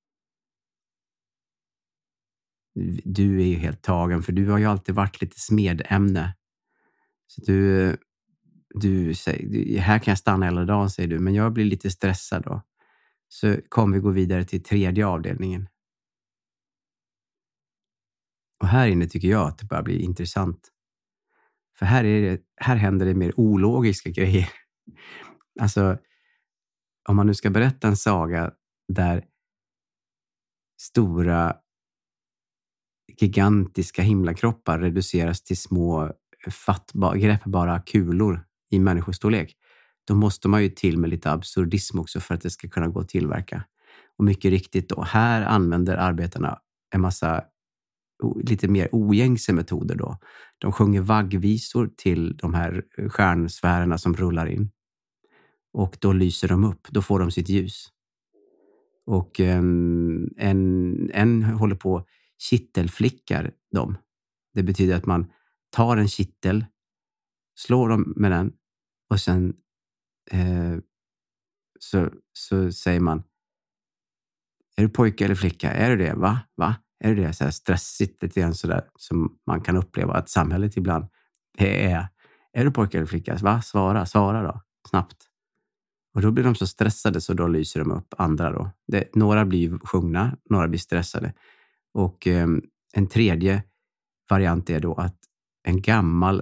Du är ju helt tagen, för du har ju alltid varit lite smedämne. Så du, du säger, här kan jag stanna hela dagen, säger du, men jag blir lite stressad då. Så kommer vi gå vidare till tredje avdelningen. Och här inne tycker jag att det bara blir intressant. För här, är det, här händer det mer ologiska grejer. Alltså, om man nu ska berätta en saga där stora, gigantiska himlakroppar reduceras till små, fattba, greppbara kulor i människostorlek, då måste man ju till med lite absurdism också för att det ska kunna gå att tillverka. Och mycket riktigt då, här använder arbetarna en massa lite mer ogängse metoder då. De sjunger vaggvisor till de här stjärnsfärerna som rullar in. Och då lyser de upp, då får de sitt ljus. Och en, en, en håller på kittelflickar dem. Det betyder att man tar en kittel, slår dem med den och sen eh, så, så säger man: är du pojke eller flicka? Är du det? Va? Va? Är du det? Så här stressigt lite grann sådär som man kan uppleva att samhället ibland är. Är du pojke eller flicka? Va? Svara, svara då. Snabbt. Och då blir de så stressade så då lyser de upp andra då. Det, några blir sjungna, några blir stressade. Och eh, en tredje variant är då att en gammal,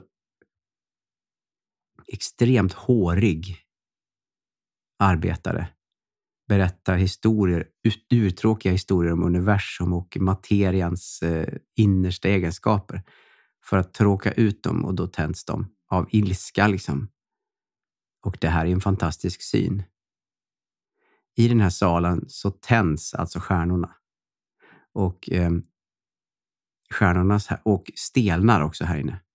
extremt hårig arbetare berättar historier, urtråkiga historier om universum och materians eh, innersta egenskaper för att tråka ut dem, och då tänds de av ilska liksom. Och det här är en fantastisk syn. I den här salen så tänds alltså stjärnorna. Och eh, stjärnorna och stelnar också här inne.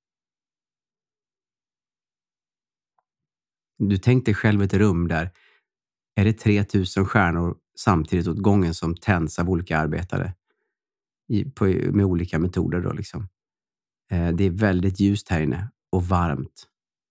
Du tänkte själv ett rum där är det tre tusen stjärnor samtidigt åt gången som tänds av olika arbetare i, på, med olika metoder då liksom. Eh, det är väldigt ljust här inne och varmt.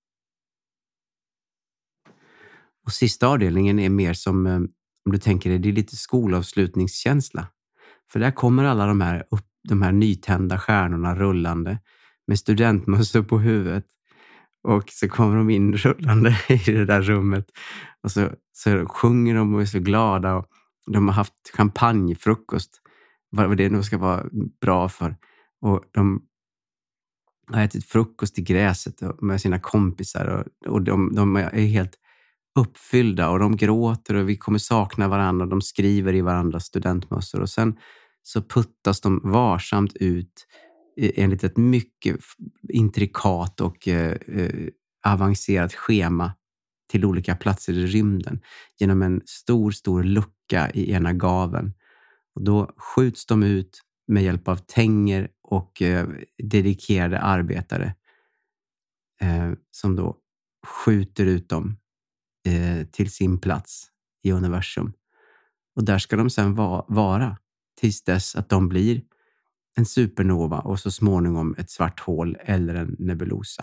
Och sista avdelningen är mer som, eh, om du tänker dig, det är lite skolavslutningskänsla. För där kommer alla de här, upp, de här nytända stjärnorna rullande med studentmössor på huvudet. Och så kommer de in rullande i det där rummet. Och så, så sjunger de och är så glada. Och de har haft champagnefrukost. Vad det nu ska vara bra för. Och de har ätit frukost i gräset med sina kompisar. Och, och de, de är helt uppfyllda. Och de gråter och vi kommer sakna varandra. Och de skriver i varandras studentmössor. Och sen så puttas de varsamt ut enligt ett mycket intrikat och eh, avancerat schema till olika platser i rymden genom en stor, stor lucka i ena gaveln. Och då skjuts de ut med hjälp av tänger och eh, dedikerade arbetare eh, som då skjuter ut dem eh, till sin plats i universum. Och där ska de sedan va- vara tills dess att de blir en supernova och så småningom ett svart hål eller en nebulosa.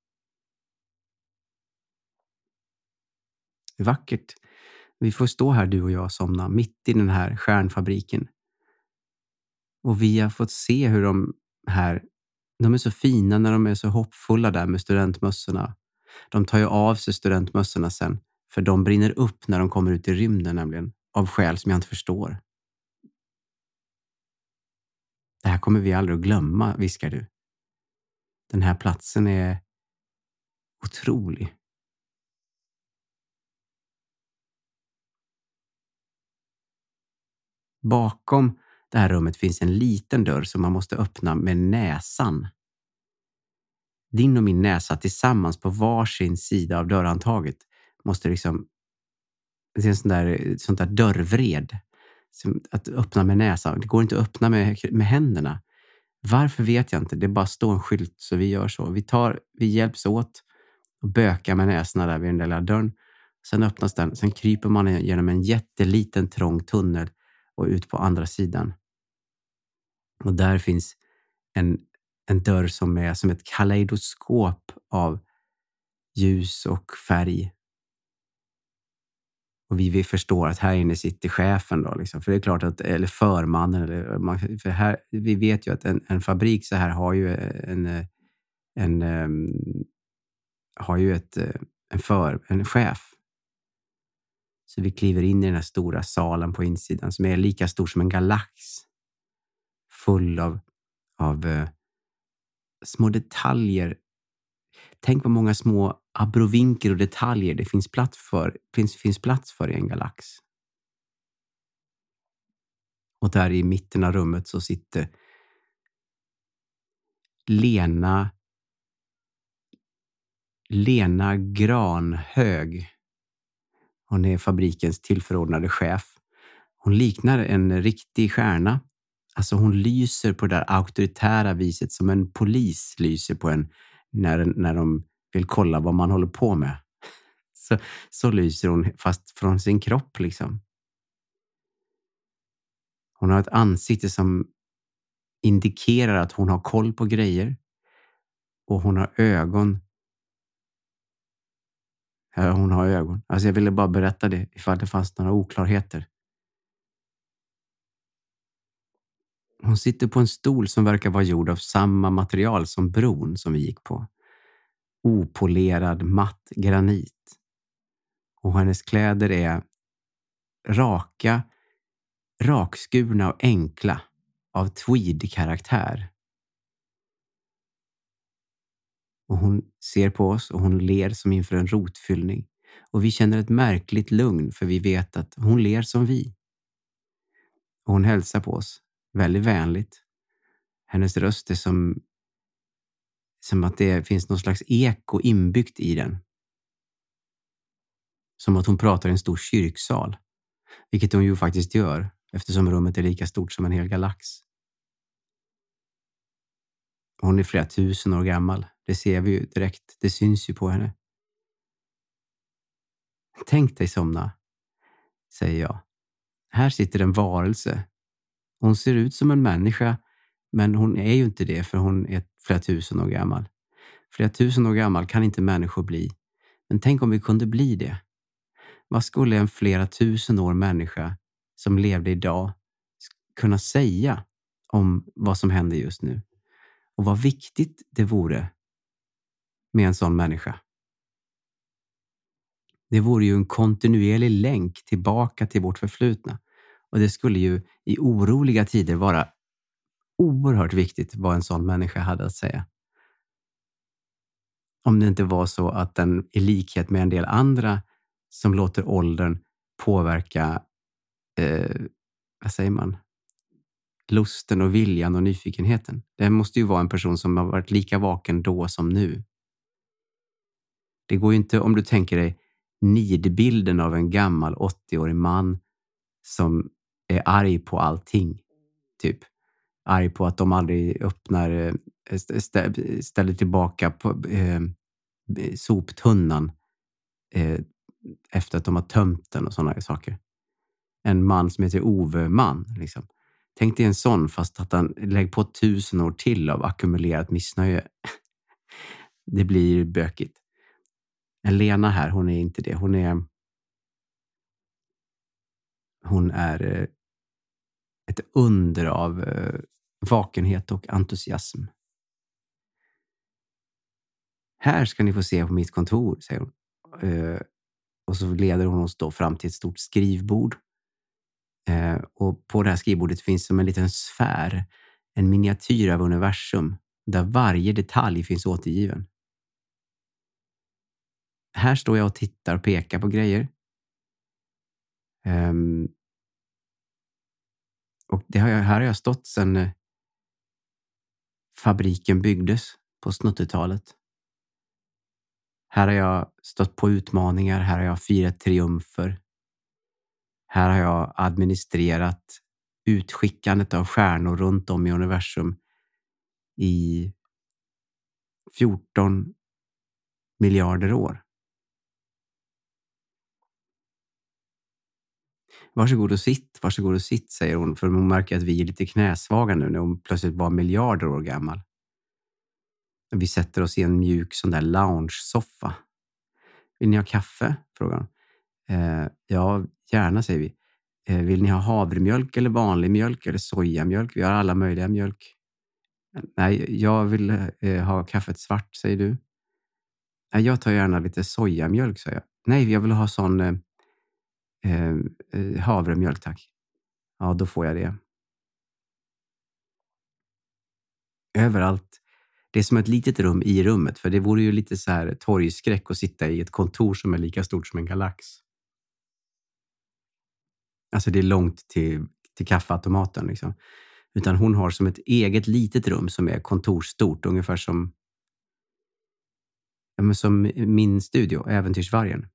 Vackert. Vi får stå här, du och jag, somna mitt i den här stjärnfabriken. Och vi har fått se hur de här, de är så fina när de är så hoppfulla där med studentmössorna. De tar ju av sig studentmössorna sen, för de brinner upp när de kommer ut i rymden nämligen, av skäl som jag inte förstår. Det här kommer vi aldrig att glömma, viskar du. Den här platsen är otrolig. Bakom det här rummet finns en liten dörr som man måste öppna med näsan. Din och min näsa tillsammans på varsin sida av dörrhandtaget måste liksom, det är en sån där, sånt där dörrvred. Att öppna med näsan. Det går inte att öppna med, med händerna. Varför vet jag inte. Det är bara stå en skylt så vi gör så. Vi, tar, vi hjälps åt och bökar med näsarna där vid den där dörren. Sen öppnas den. Sen kryper man genom en jätteliten trång tunnel och ut på andra sidan. Och där finns en, en dörr som är som ett kaleidoskop av ljus och färg. Och vi, vi förstår att här inne sitter chefen då, liksom. För det är klart att, eller förmannen, eller man, för här, vi vet ju att en, en fabrik så här har ju en, en, en har ju ett, en för, en chef. Så vi kliver in i den här stora salen på insidan som är lika stor som en galax. Full av, av uh, små detaljer. Tänk vad många små abrovinker och detaljer det finns plats för, finns, finns plats för i en galax. Och där i mitten av rummet så sitter Lena Lena Granhög. Hon är fabrikens tillförordnade chef. Hon liknar en riktig stjärna. Alltså hon lyser på det där auktoritära viset som en polis lyser på en när, när de vill kolla vad man håller på med. Så, så lyser hon fast från sin kropp liksom. Hon har ett ansikte som indikerar att hon har koll på grejer. Och hon har ögon. Ja, hon har ögon. Alltså jag ville bara berätta det ifall det fanns några oklarheter. Hon sitter på en stol som verkar vara gjord av samma material som bron som vi gick på. Opolerad matt granit. Och hennes kläder är raka, rakskurna och enkla av tweed-karaktär. Och hon ser på oss och hon ler som inför en rotfyllning. Och vi känner ett märkligt lugn för vi vet att hon ler som vi. Och hon hälsar på oss väldigt vänligt. Hennes röst är som, som att det finns någon slags eko inbyggt i den. Som att hon pratar i en stor kyrksal. Vilket hon ju faktiskt gör eftersom rummet är lika stort som en hel galax. Hon är flera tusen år gammal. Det ser vi ju direkt. Det syns ju på henne. Tänk dig somna, säger jag. Här sitter en varelse. Hon ser ut som en människa, men hon är ju inte det för hon är flera tusen år gammal. Flera tusen år gammal kan inte människor bli. Men tänk om vi kunde bli det. Vad skulle en flera tusen år människa som levde idag kunna säga om vad som händer just nu? Och vad viktigt det vore med en sån människa. Det vore ju en kontinuerlig länk tillbaka till vårt förflutna. Och det skulle ju i oroliga tider vara oerhört viktigt vad en sån människa hade att säga. Om det inte var så att den i likhet med en del andra som låter åldern påverka, eh, vad säger man? Lusten och viljan och nyfikenheten. Det måste ju vara en person som har varit lika vaken då som nu. Det går ju inte, om du tänker dig nidbilden av en gammal åttioårig man som är arg på allting. Typ. Arg på att de aldrig öppnar, stä, ställer tillbaka på eh, soptunnan eh, efter att de har tömt den och sådana saker. En man som heter Ove Man. Liksom. Tänk dig en sån fast att han lägger på tusen år till av ackumulerat missnöje. Det blir bökigt. En Lena här, hon är inte det. Hon är hon är ett under av vakenhet och entusiasm. Här ska ni få se på mitt kontor, säger hon. Och så leder hon oss då fram till ett stort skrivbord. Och på det här skrivbordet finns som en liten sfär, en miniatyr av universum där varje detalj finns återgiven. Här står jag och tittar och pekar på grejer. Um, och det har jag, här har jag stått sedan uh, fabriken byggdes på snuttiotalet. Här har jag stått på utmaningar. Här har jag firat triumfer. Här har jag administrerat utskickandet av stjärnor runt om i universum i fjorton miljarder år. Varsågod och sitt, varsågod och sitt, säger hon. För hon märker att vi är lite knäsvaga nu när hon plötsligt var miljarder år gammal. Vi sätter oss i en mjuk sån där lounge-soffa. Vill ni ha kaffe? Frågar hon. Eh, ja, gärna, säger vi. Eh, vill ni ha havremjölk eller vanlig mjölk eller sojamjölk? Vi har alla möjliga mjölk. Nej, jag vill eh, ha kaffet svart, säger du. Nej, jag tar gärna lite sojamjölk, säger jag. Nej, jag vill ha sån eh, eh, havremjölk, tack. Ja, då får jag det. Överallt. Det är som ett litet rum i rummet. För det vore ju lite så här torgskräck att sitta i ett kontor som är lika stort som en galax. Alltså det är långt till, till kaffeautomaten liksom. Utan hon har som ett eget litet rum som är kontorstort. Ungefär som, ja, men som min studio, Äventyrsvargen.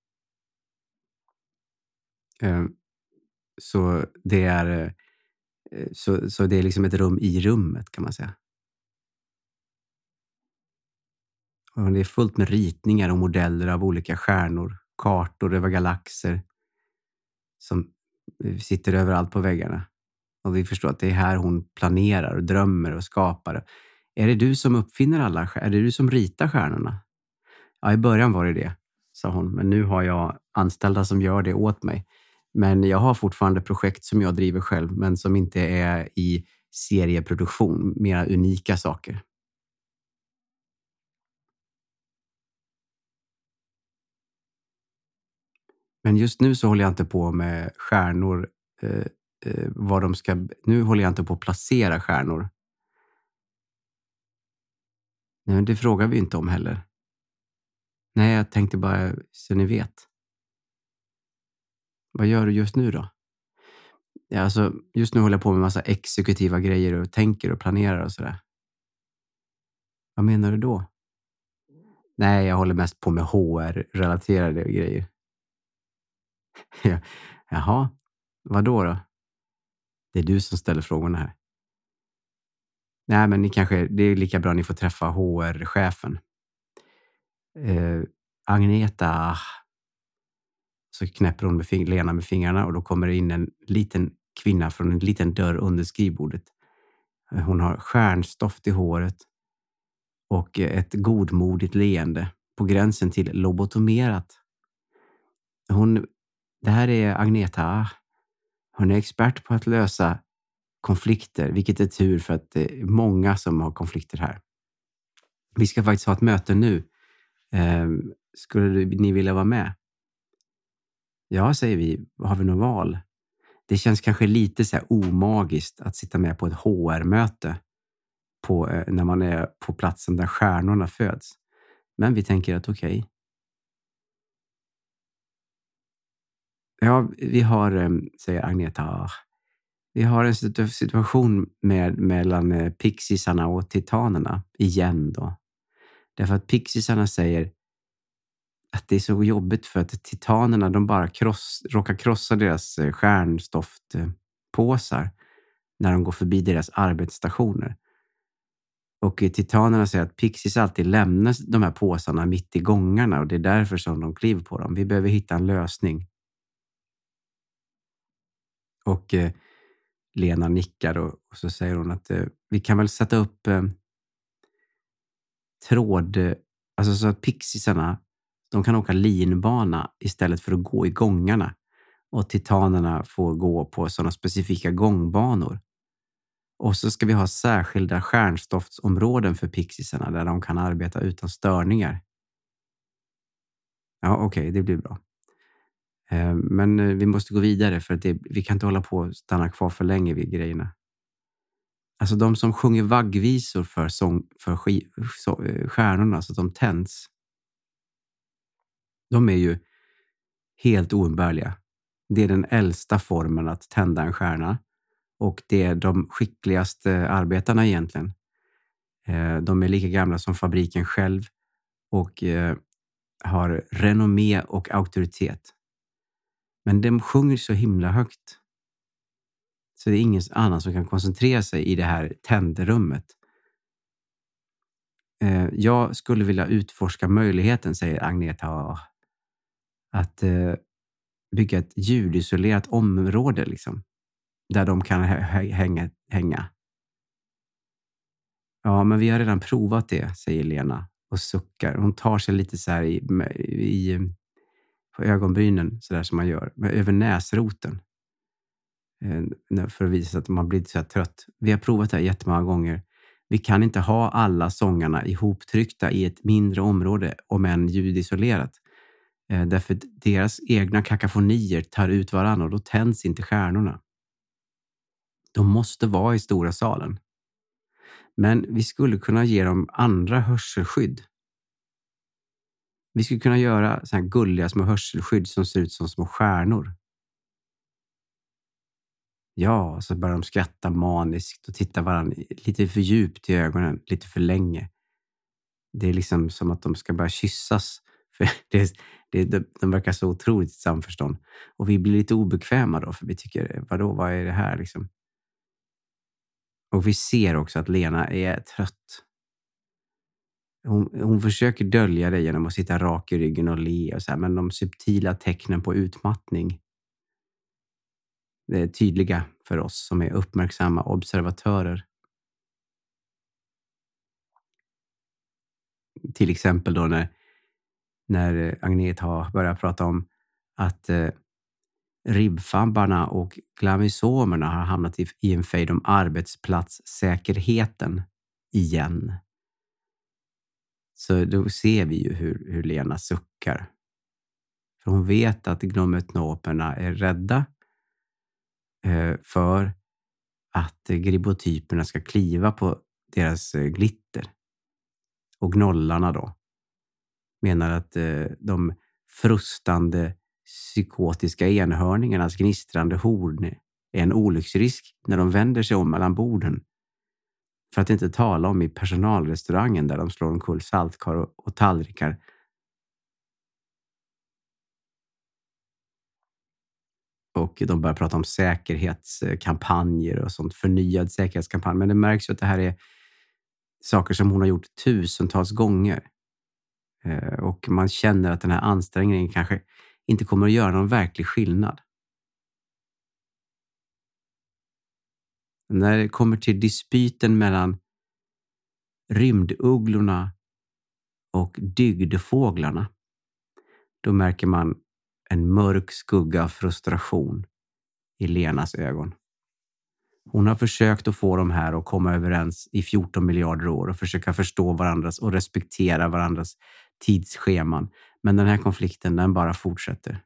Eh, så, det är, eh, så, så det är liksom ett rum i rummet, kan man säga. Och det är fullt med ritningar och modeller av olika stjärnor. Kartor över galaxer. Som sitter överallt på väggarna. Och vi förstår att det är här hon planerar och drömmer och skapar. Är det du som uppfinner alla stjärnor? Är det du som ritar stjärnorna? Ja, i början var det det, sa hon. Men nu har jag anställda som gör det åt mig. Men jag har fortfarande projekt som jag driver själv. Men som inte är i serieproduktion. Mera unika saker. Men just nu så håller jag inte på med stjärnor. Eh, eh, vad de ska... Nu håller jag inte på att placera stjärnor. Nej, men det frågar vi inte om heller. Nej, jag tänkte bara så ni vet. Vad gör du just nu då? Ja, alltså, just nu håller jag på med massa exekutiva grejer och tänker och planerar och sådär. Vad menar du då? Nej, jag håller mest på med H R-relaterade grejer. Ja, jaha, vad då då? Det är du som ställer frågorna här. Nej, men ni kanske, det är lika bra ni får träffa H R-chefen. Eh, Agneta. Så knäpper hon med fing- Lena med fingrarna och då kommer det in en liten kvinna från en liten dörr under skrivbordet. Hon har stjärnstoft i håret och ett godmodigt leende på gränsen till lobotomerat. Hon, det här är Agneta. Hon är expert på att lösa konflikter, vilket är tur för att det är många som har konflikter här. Vi ska faktiskt ha ett möte nu. Eh, skulle ni vilja vara med? Ja, säger vi. Har vi något val? Det känns kanske lite så här omagiskt att sitta med på ett H R-möte på, eh, när man är på platsen där stjärnorna föds. Men vi tänker att okej. Okay. Ja, vi har, eh, säger Agneta, vi har en situation med, mellan eh, pixisarna och titanerna igen då. Därför att pixisarna säger att det är så jobbigt för att titanerna, de bara kross, råkar krossa deras stjärnstoftpåsar när de går förbi deras arbetsstationer. Och titanerna säger att Pixies alltid lämnar de här påsarna mitt i gångarna och det är därför som de kliver på dem. Vi behöver hitta en lösning. Och eh, Lena nickar och, och så säger hon att eh, vi kan väl sätta upp eh, tråd, eh, alltså så att Pixiesarna, de kan åka linbana istället för att gå i gångarna. Och titanerna får gå på sådana specifika gångbanor. Och så ska vi ha särskilda stjärnstoftsområden för pixisarna där de kan arbeta utan störningar. Ja, okej, okay, det blir bra. Eh, men vi måste gå vidare för att det, vi kan inte hålla på och stanna kvar för länge vid grejerna. Alltså de som sjunger vaggvisor för, sång, för sk, så, stjärnorna så att de tänds. De är ju helt oumbärliga. Det är den äldsta formen att tända en stjärna. Och det är de skickligaste arbetarna egentligen. De är lika gamla som fabriken själv. Och har renommé och auktoritet. Men de sjunger så himla högt. Så det är ingen annan som kan koncentrera sig i det här tändrummet. Jag skulle vilja utforska möjligheten, säger Agneta. Att bygga ett ljudisolerat område liksom, där de kan hä- hänga, hänga. Ja, men vi har redan provat det, säger Lena och suckar. Hon tar sig lite så här i, i, på ögonbrynen, så där som man gör, med, över näsroten. Eh, för att visa att man blir så här trött. Vi har provat det här jättemånga gånger. Vi kan inte ha alla sångarna ihoptryckta i ett mindre område, om än ljudisolerat. Eh, därför att deras egna kakafonier tar ut varandra och då tänds inte stjärnorna. De måste vara i stora salen. Men vi skulle kunna ge dem andra hörselskydd. Vi skulle kunna göra så här gulliga små hörselskydd som ser ut som små stjärnor. Ja, så börjar de skratta maniskt och titta varandra lite för djupt i ögonen, lite för länge. Det är liksom som att de ska börja kyssas. För det, det, de, de verkar så otroligt samförstånd. Och vi blir lite obekväma då, för vi tycker, vadå, vad är det här liksom? Och vi ser också att Lena är trött. Hon, hon försöker dölja det genom att sitta rak i ryggen och le och så här, men de subtila tecknen på utmattning, det är tydliga för oss som är uppmärksamma observatörer. Till exempel då när, när Agneta börjar prata om att eh, ribbfabbarna och glamisomerna har hamnat i, i en fejd om arbetsplatssäkerheten igen. Så då ser vi ju hur, hur Lena suckar. För hon vet att gnometnoperna är rädda eh, för att eh, gribotyperna ska kliva på deras eh, glitter. Och gnollarna då menar att eh, de frustande psykotiska enhörningarnas gnistrande horn är en olycksrisk när de vänder sig om mellan borden. För att inte tala om i personalrestaurangen där de slår omkull saltkar och, och tallrikar. Och de börjar prata om säkerhetskampanjer och sånt, förnyad säkerhetskampanj. Men det märks ju att det här är saker som hon har gjort tusentals gånger. Eh, och man känner att den här ansträngningen kanske inte kommer att göra någon verklig skillnad. När det kommer till dispyten mellan rymdugglorna och dygdefåglarna, då märker man en mörk skugga av frustration i Lenas ögon. Hon har försökt att få de här att komma överens i fjorton miljarder år och försöka förstå varandras och respektera varandras tidsscheman. Men den här konflikten, den bara fortsätter.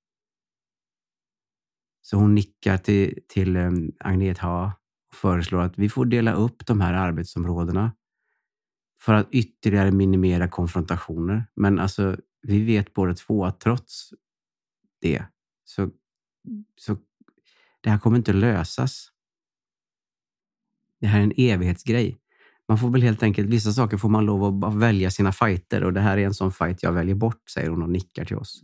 Så hon nickar till, till um, Agneta och föreslår att vi får dela upp de här arbetsområdena för att ytterligare minimera konfrontationer. Men alltså, vi vet båda två att trots det så, så det här kommer inte lösas. Det här är en evighetsgrej. Man får väl helt enkelt, vissa saker får man lov att välja sina fighter, och det här är en sån fight jag väljer bort, säger hon och nickar till oss.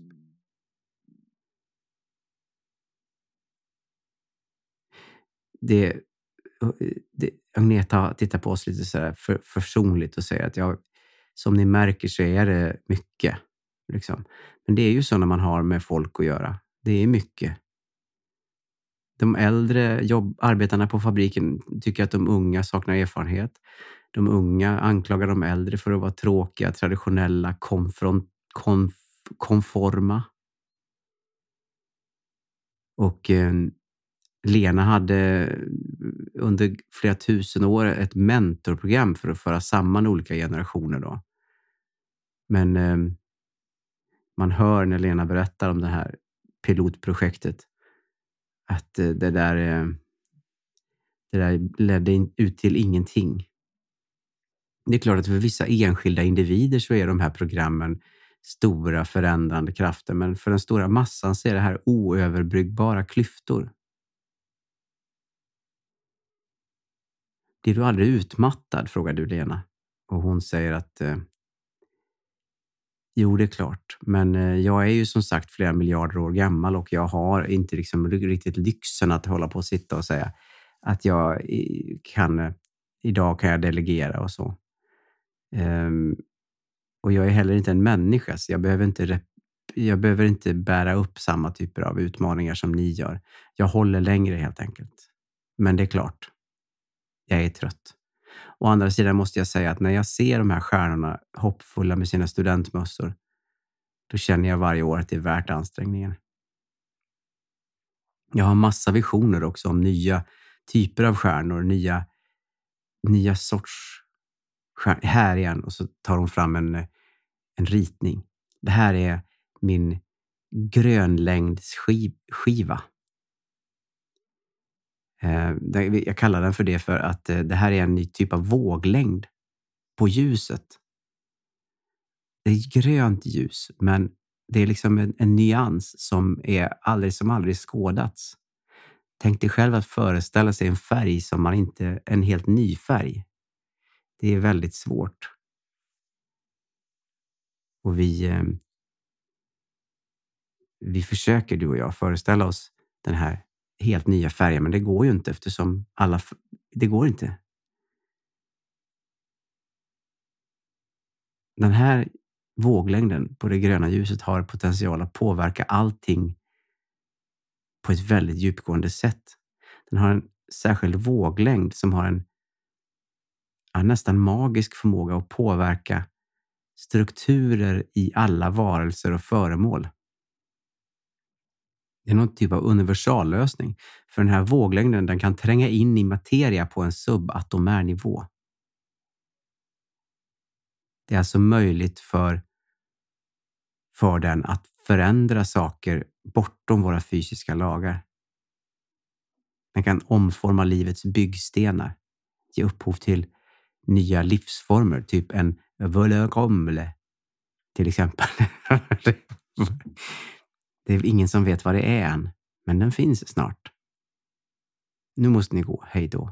Det, det Agneta tittar på oss lite så här för, försonligt och säger att jag, som ni märker så är det mycket. Liksom. Men det är ju så när man har med folk att göra. Det är mycket. De äldre jobb, arbetarna på fabriken tycker att de unga saknar erfarenhet. De unga anklagar de äldre för att vara tråkiga, traditionella, konfront, konf, konforma. Och eh, Lena hade under flera tusen år ett mentorprogram för att föra samman olika generationer då. Men eh, man hör när Lena berättar om det här pilotprojektet att det där, det där ledde ut till ingenting. Det är klart att för vissa enskilda individer så är de här programmen stora förändrande krafter, men för den stora massan så är det här oöverbryggbara klyftor. Blir du aldrig utmattad, frågar du Lena. Och hon säger att eh, jo, det är klart. Men eh, jag är ju som sagt flera miljarder år gammal och jag har inte liksom riktigt lyxen att hålla på och sitta och säga att jag kan, idag kan jag delegera och så. Um, och jag är heller inte en människa, så jag behöver inte rep- jag behöver inte bära upp samma typer av utmaningar som ni gör. Jag håller längre helt enkelt. Men det är klart, jag är trött. Å andra sidan måste jag säga att när jag ser de här stjärnorna hoppfulla med sina studentmössor, då känner jag varje år att det är värt ansträngningen. Jag har massa visioner också om nya typer av stjärnor, nya, nya sorts stjärnor. Här igen, och så tar de fram en, en ritning. Det här är min grönlängdsskiva. Jag kallar den för det för att det här är en ny typ av våglängd på ljuset. Det är grönt ljus, men det är liksom en, en nyans som är aldrig som aldrig skådats. Tänk dig själv att föreställa sig en färg som man inte, en helt ny färg. Det är väldigt svårt. Och vi, eh, vi försöker, du och jag, föreställa oss den här helt nya färgen, men det går ju inte eftersom alla, det går inte. Den här våglängden på det gröna ljuset har potential att påverka allting på ett väldigt djupgående sätt. Den har en särskild våglängd som har en, en nästan magisk förmåga att påverka strukturer i alla varelser och föremål. Det är någon typ av universallösning. För den här våglängden, den kan tränga in i materia på en subatomär nivå. Det är alltså möjligt för, för den att förändra saker bortom våra fysiska lagar. Den kan omforma livets byggstenar. Ge upphov till nya livsformer. Typ en völkomle till exempel. Det är ingen som vet vad det är än. Men den finns snart. Nu måste ni gå. Hej då.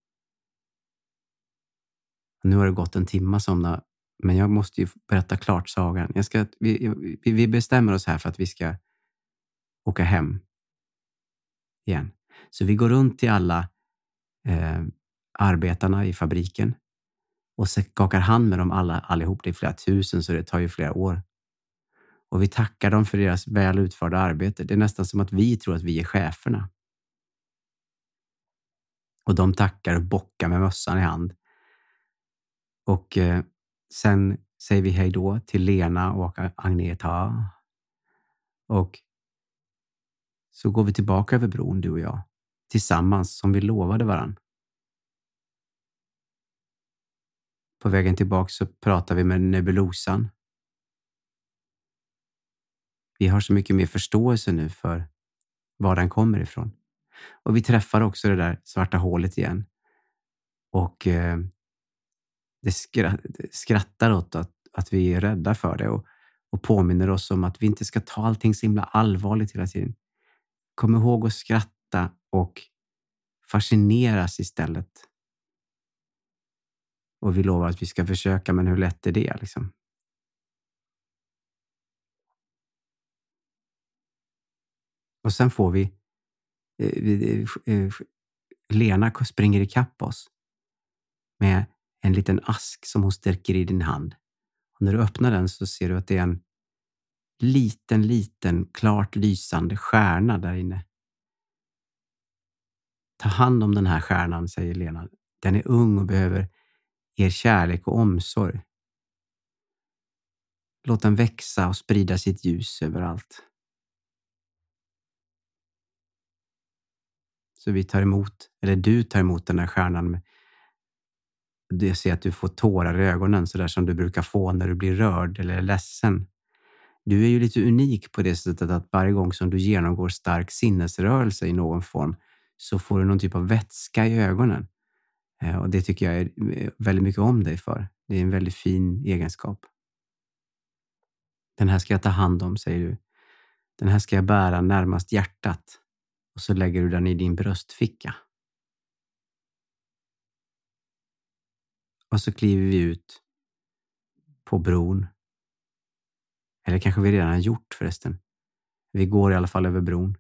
Nu har det gått en timme somna. Men jag måste ju berätta klart sagan. Jag ska, vi, vi, vi bestämmer oss här för att vi ska åka hem igen. Så vi går runt till alla eh, arbetarna i fabriken och skakar hand med dem alla, allihop. Det är flera tusen, så det tar ju flera år. Och vi tackar dem för deras väl utförda arbete. Det är nästan som att vi tror att vi är cheferna. Och de tackar och bockar med mössan i hand. Och eh, sen säger vi hej då till Lena och Agneta. Och så går vi tillbaka över bron, du och jag. Tillsammans, som vi lovade varann. På vägen tillbaka så pratar vi med nebulosan. Vi har så mycket mer förståelse nu för var den kommer ifrån. Och vi träffar också det där svarta hålet igen. Och eh, det skrattar åt att, att vi är rädda för det. Och, och påminner oss om att vi inte ska ta allting så himla allvarligt hela tiden. Kom ihåg att skratta och fascineras istället. Och vi lovar att vi ska försöka, men hur lätt är det liksom? Och sen får vi, eh, eh, Lena springer ikapp oss med en liten ask som hon sträcker i din hand. Och när du öppnar den så ser du att det är en liten, liten, klart lysande stjärna där inne. Ta hand om den här stjärnan, säger Lena. Den är ung och behöver er kärlek och omsorg. Låt den växa och sprida sitt ljus överallt. Så vi tar emot, eller du tar emot den här stjärnan. Med, jag ser att du får tårar i ögonen, så där som du brukar få när du blir rörd eller är ledsen. Du är ju lite unik på det sättet att varje gång som du genomgår stark sinnesrörelse i någon form så får du någon typ av vätska i ögonen. Och det tycker jag är väldigt mycket om dig för. Det är en väldigt fin egenskap. Den här ska jag ta hand om, säger du. Den här ska jag bära närmast hjärtat. Och så lägger du den i din bröstficka. Och så kliver vi ut på bron. Eller kanske vi redan har gjort förresten. Vi går i alla fall över bron.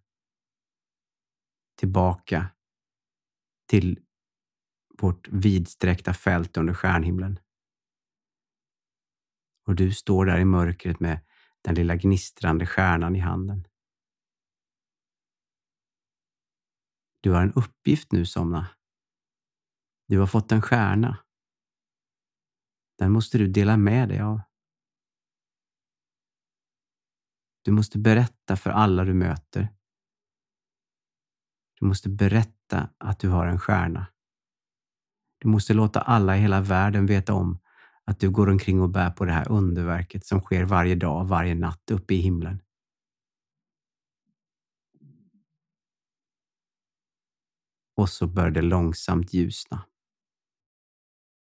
Tillbaka till vårt vidsträckta fält under stjärnhimlen. Och du står där i mörkret med Den lilla gnistrande stjärnan i handen. Du har en uppgift nu, Somna. Du har fått en stjärna. Den måste du dela med dig av. Du måste berätta för alla du möter. Du måste berätta att du har en stjärna. Du måste låta alla i hela världen veta om att du går omkring och bär på det här underverket som sker varje dag, varje natt uppe i himlen. Och så börjar det långsamt ljusna.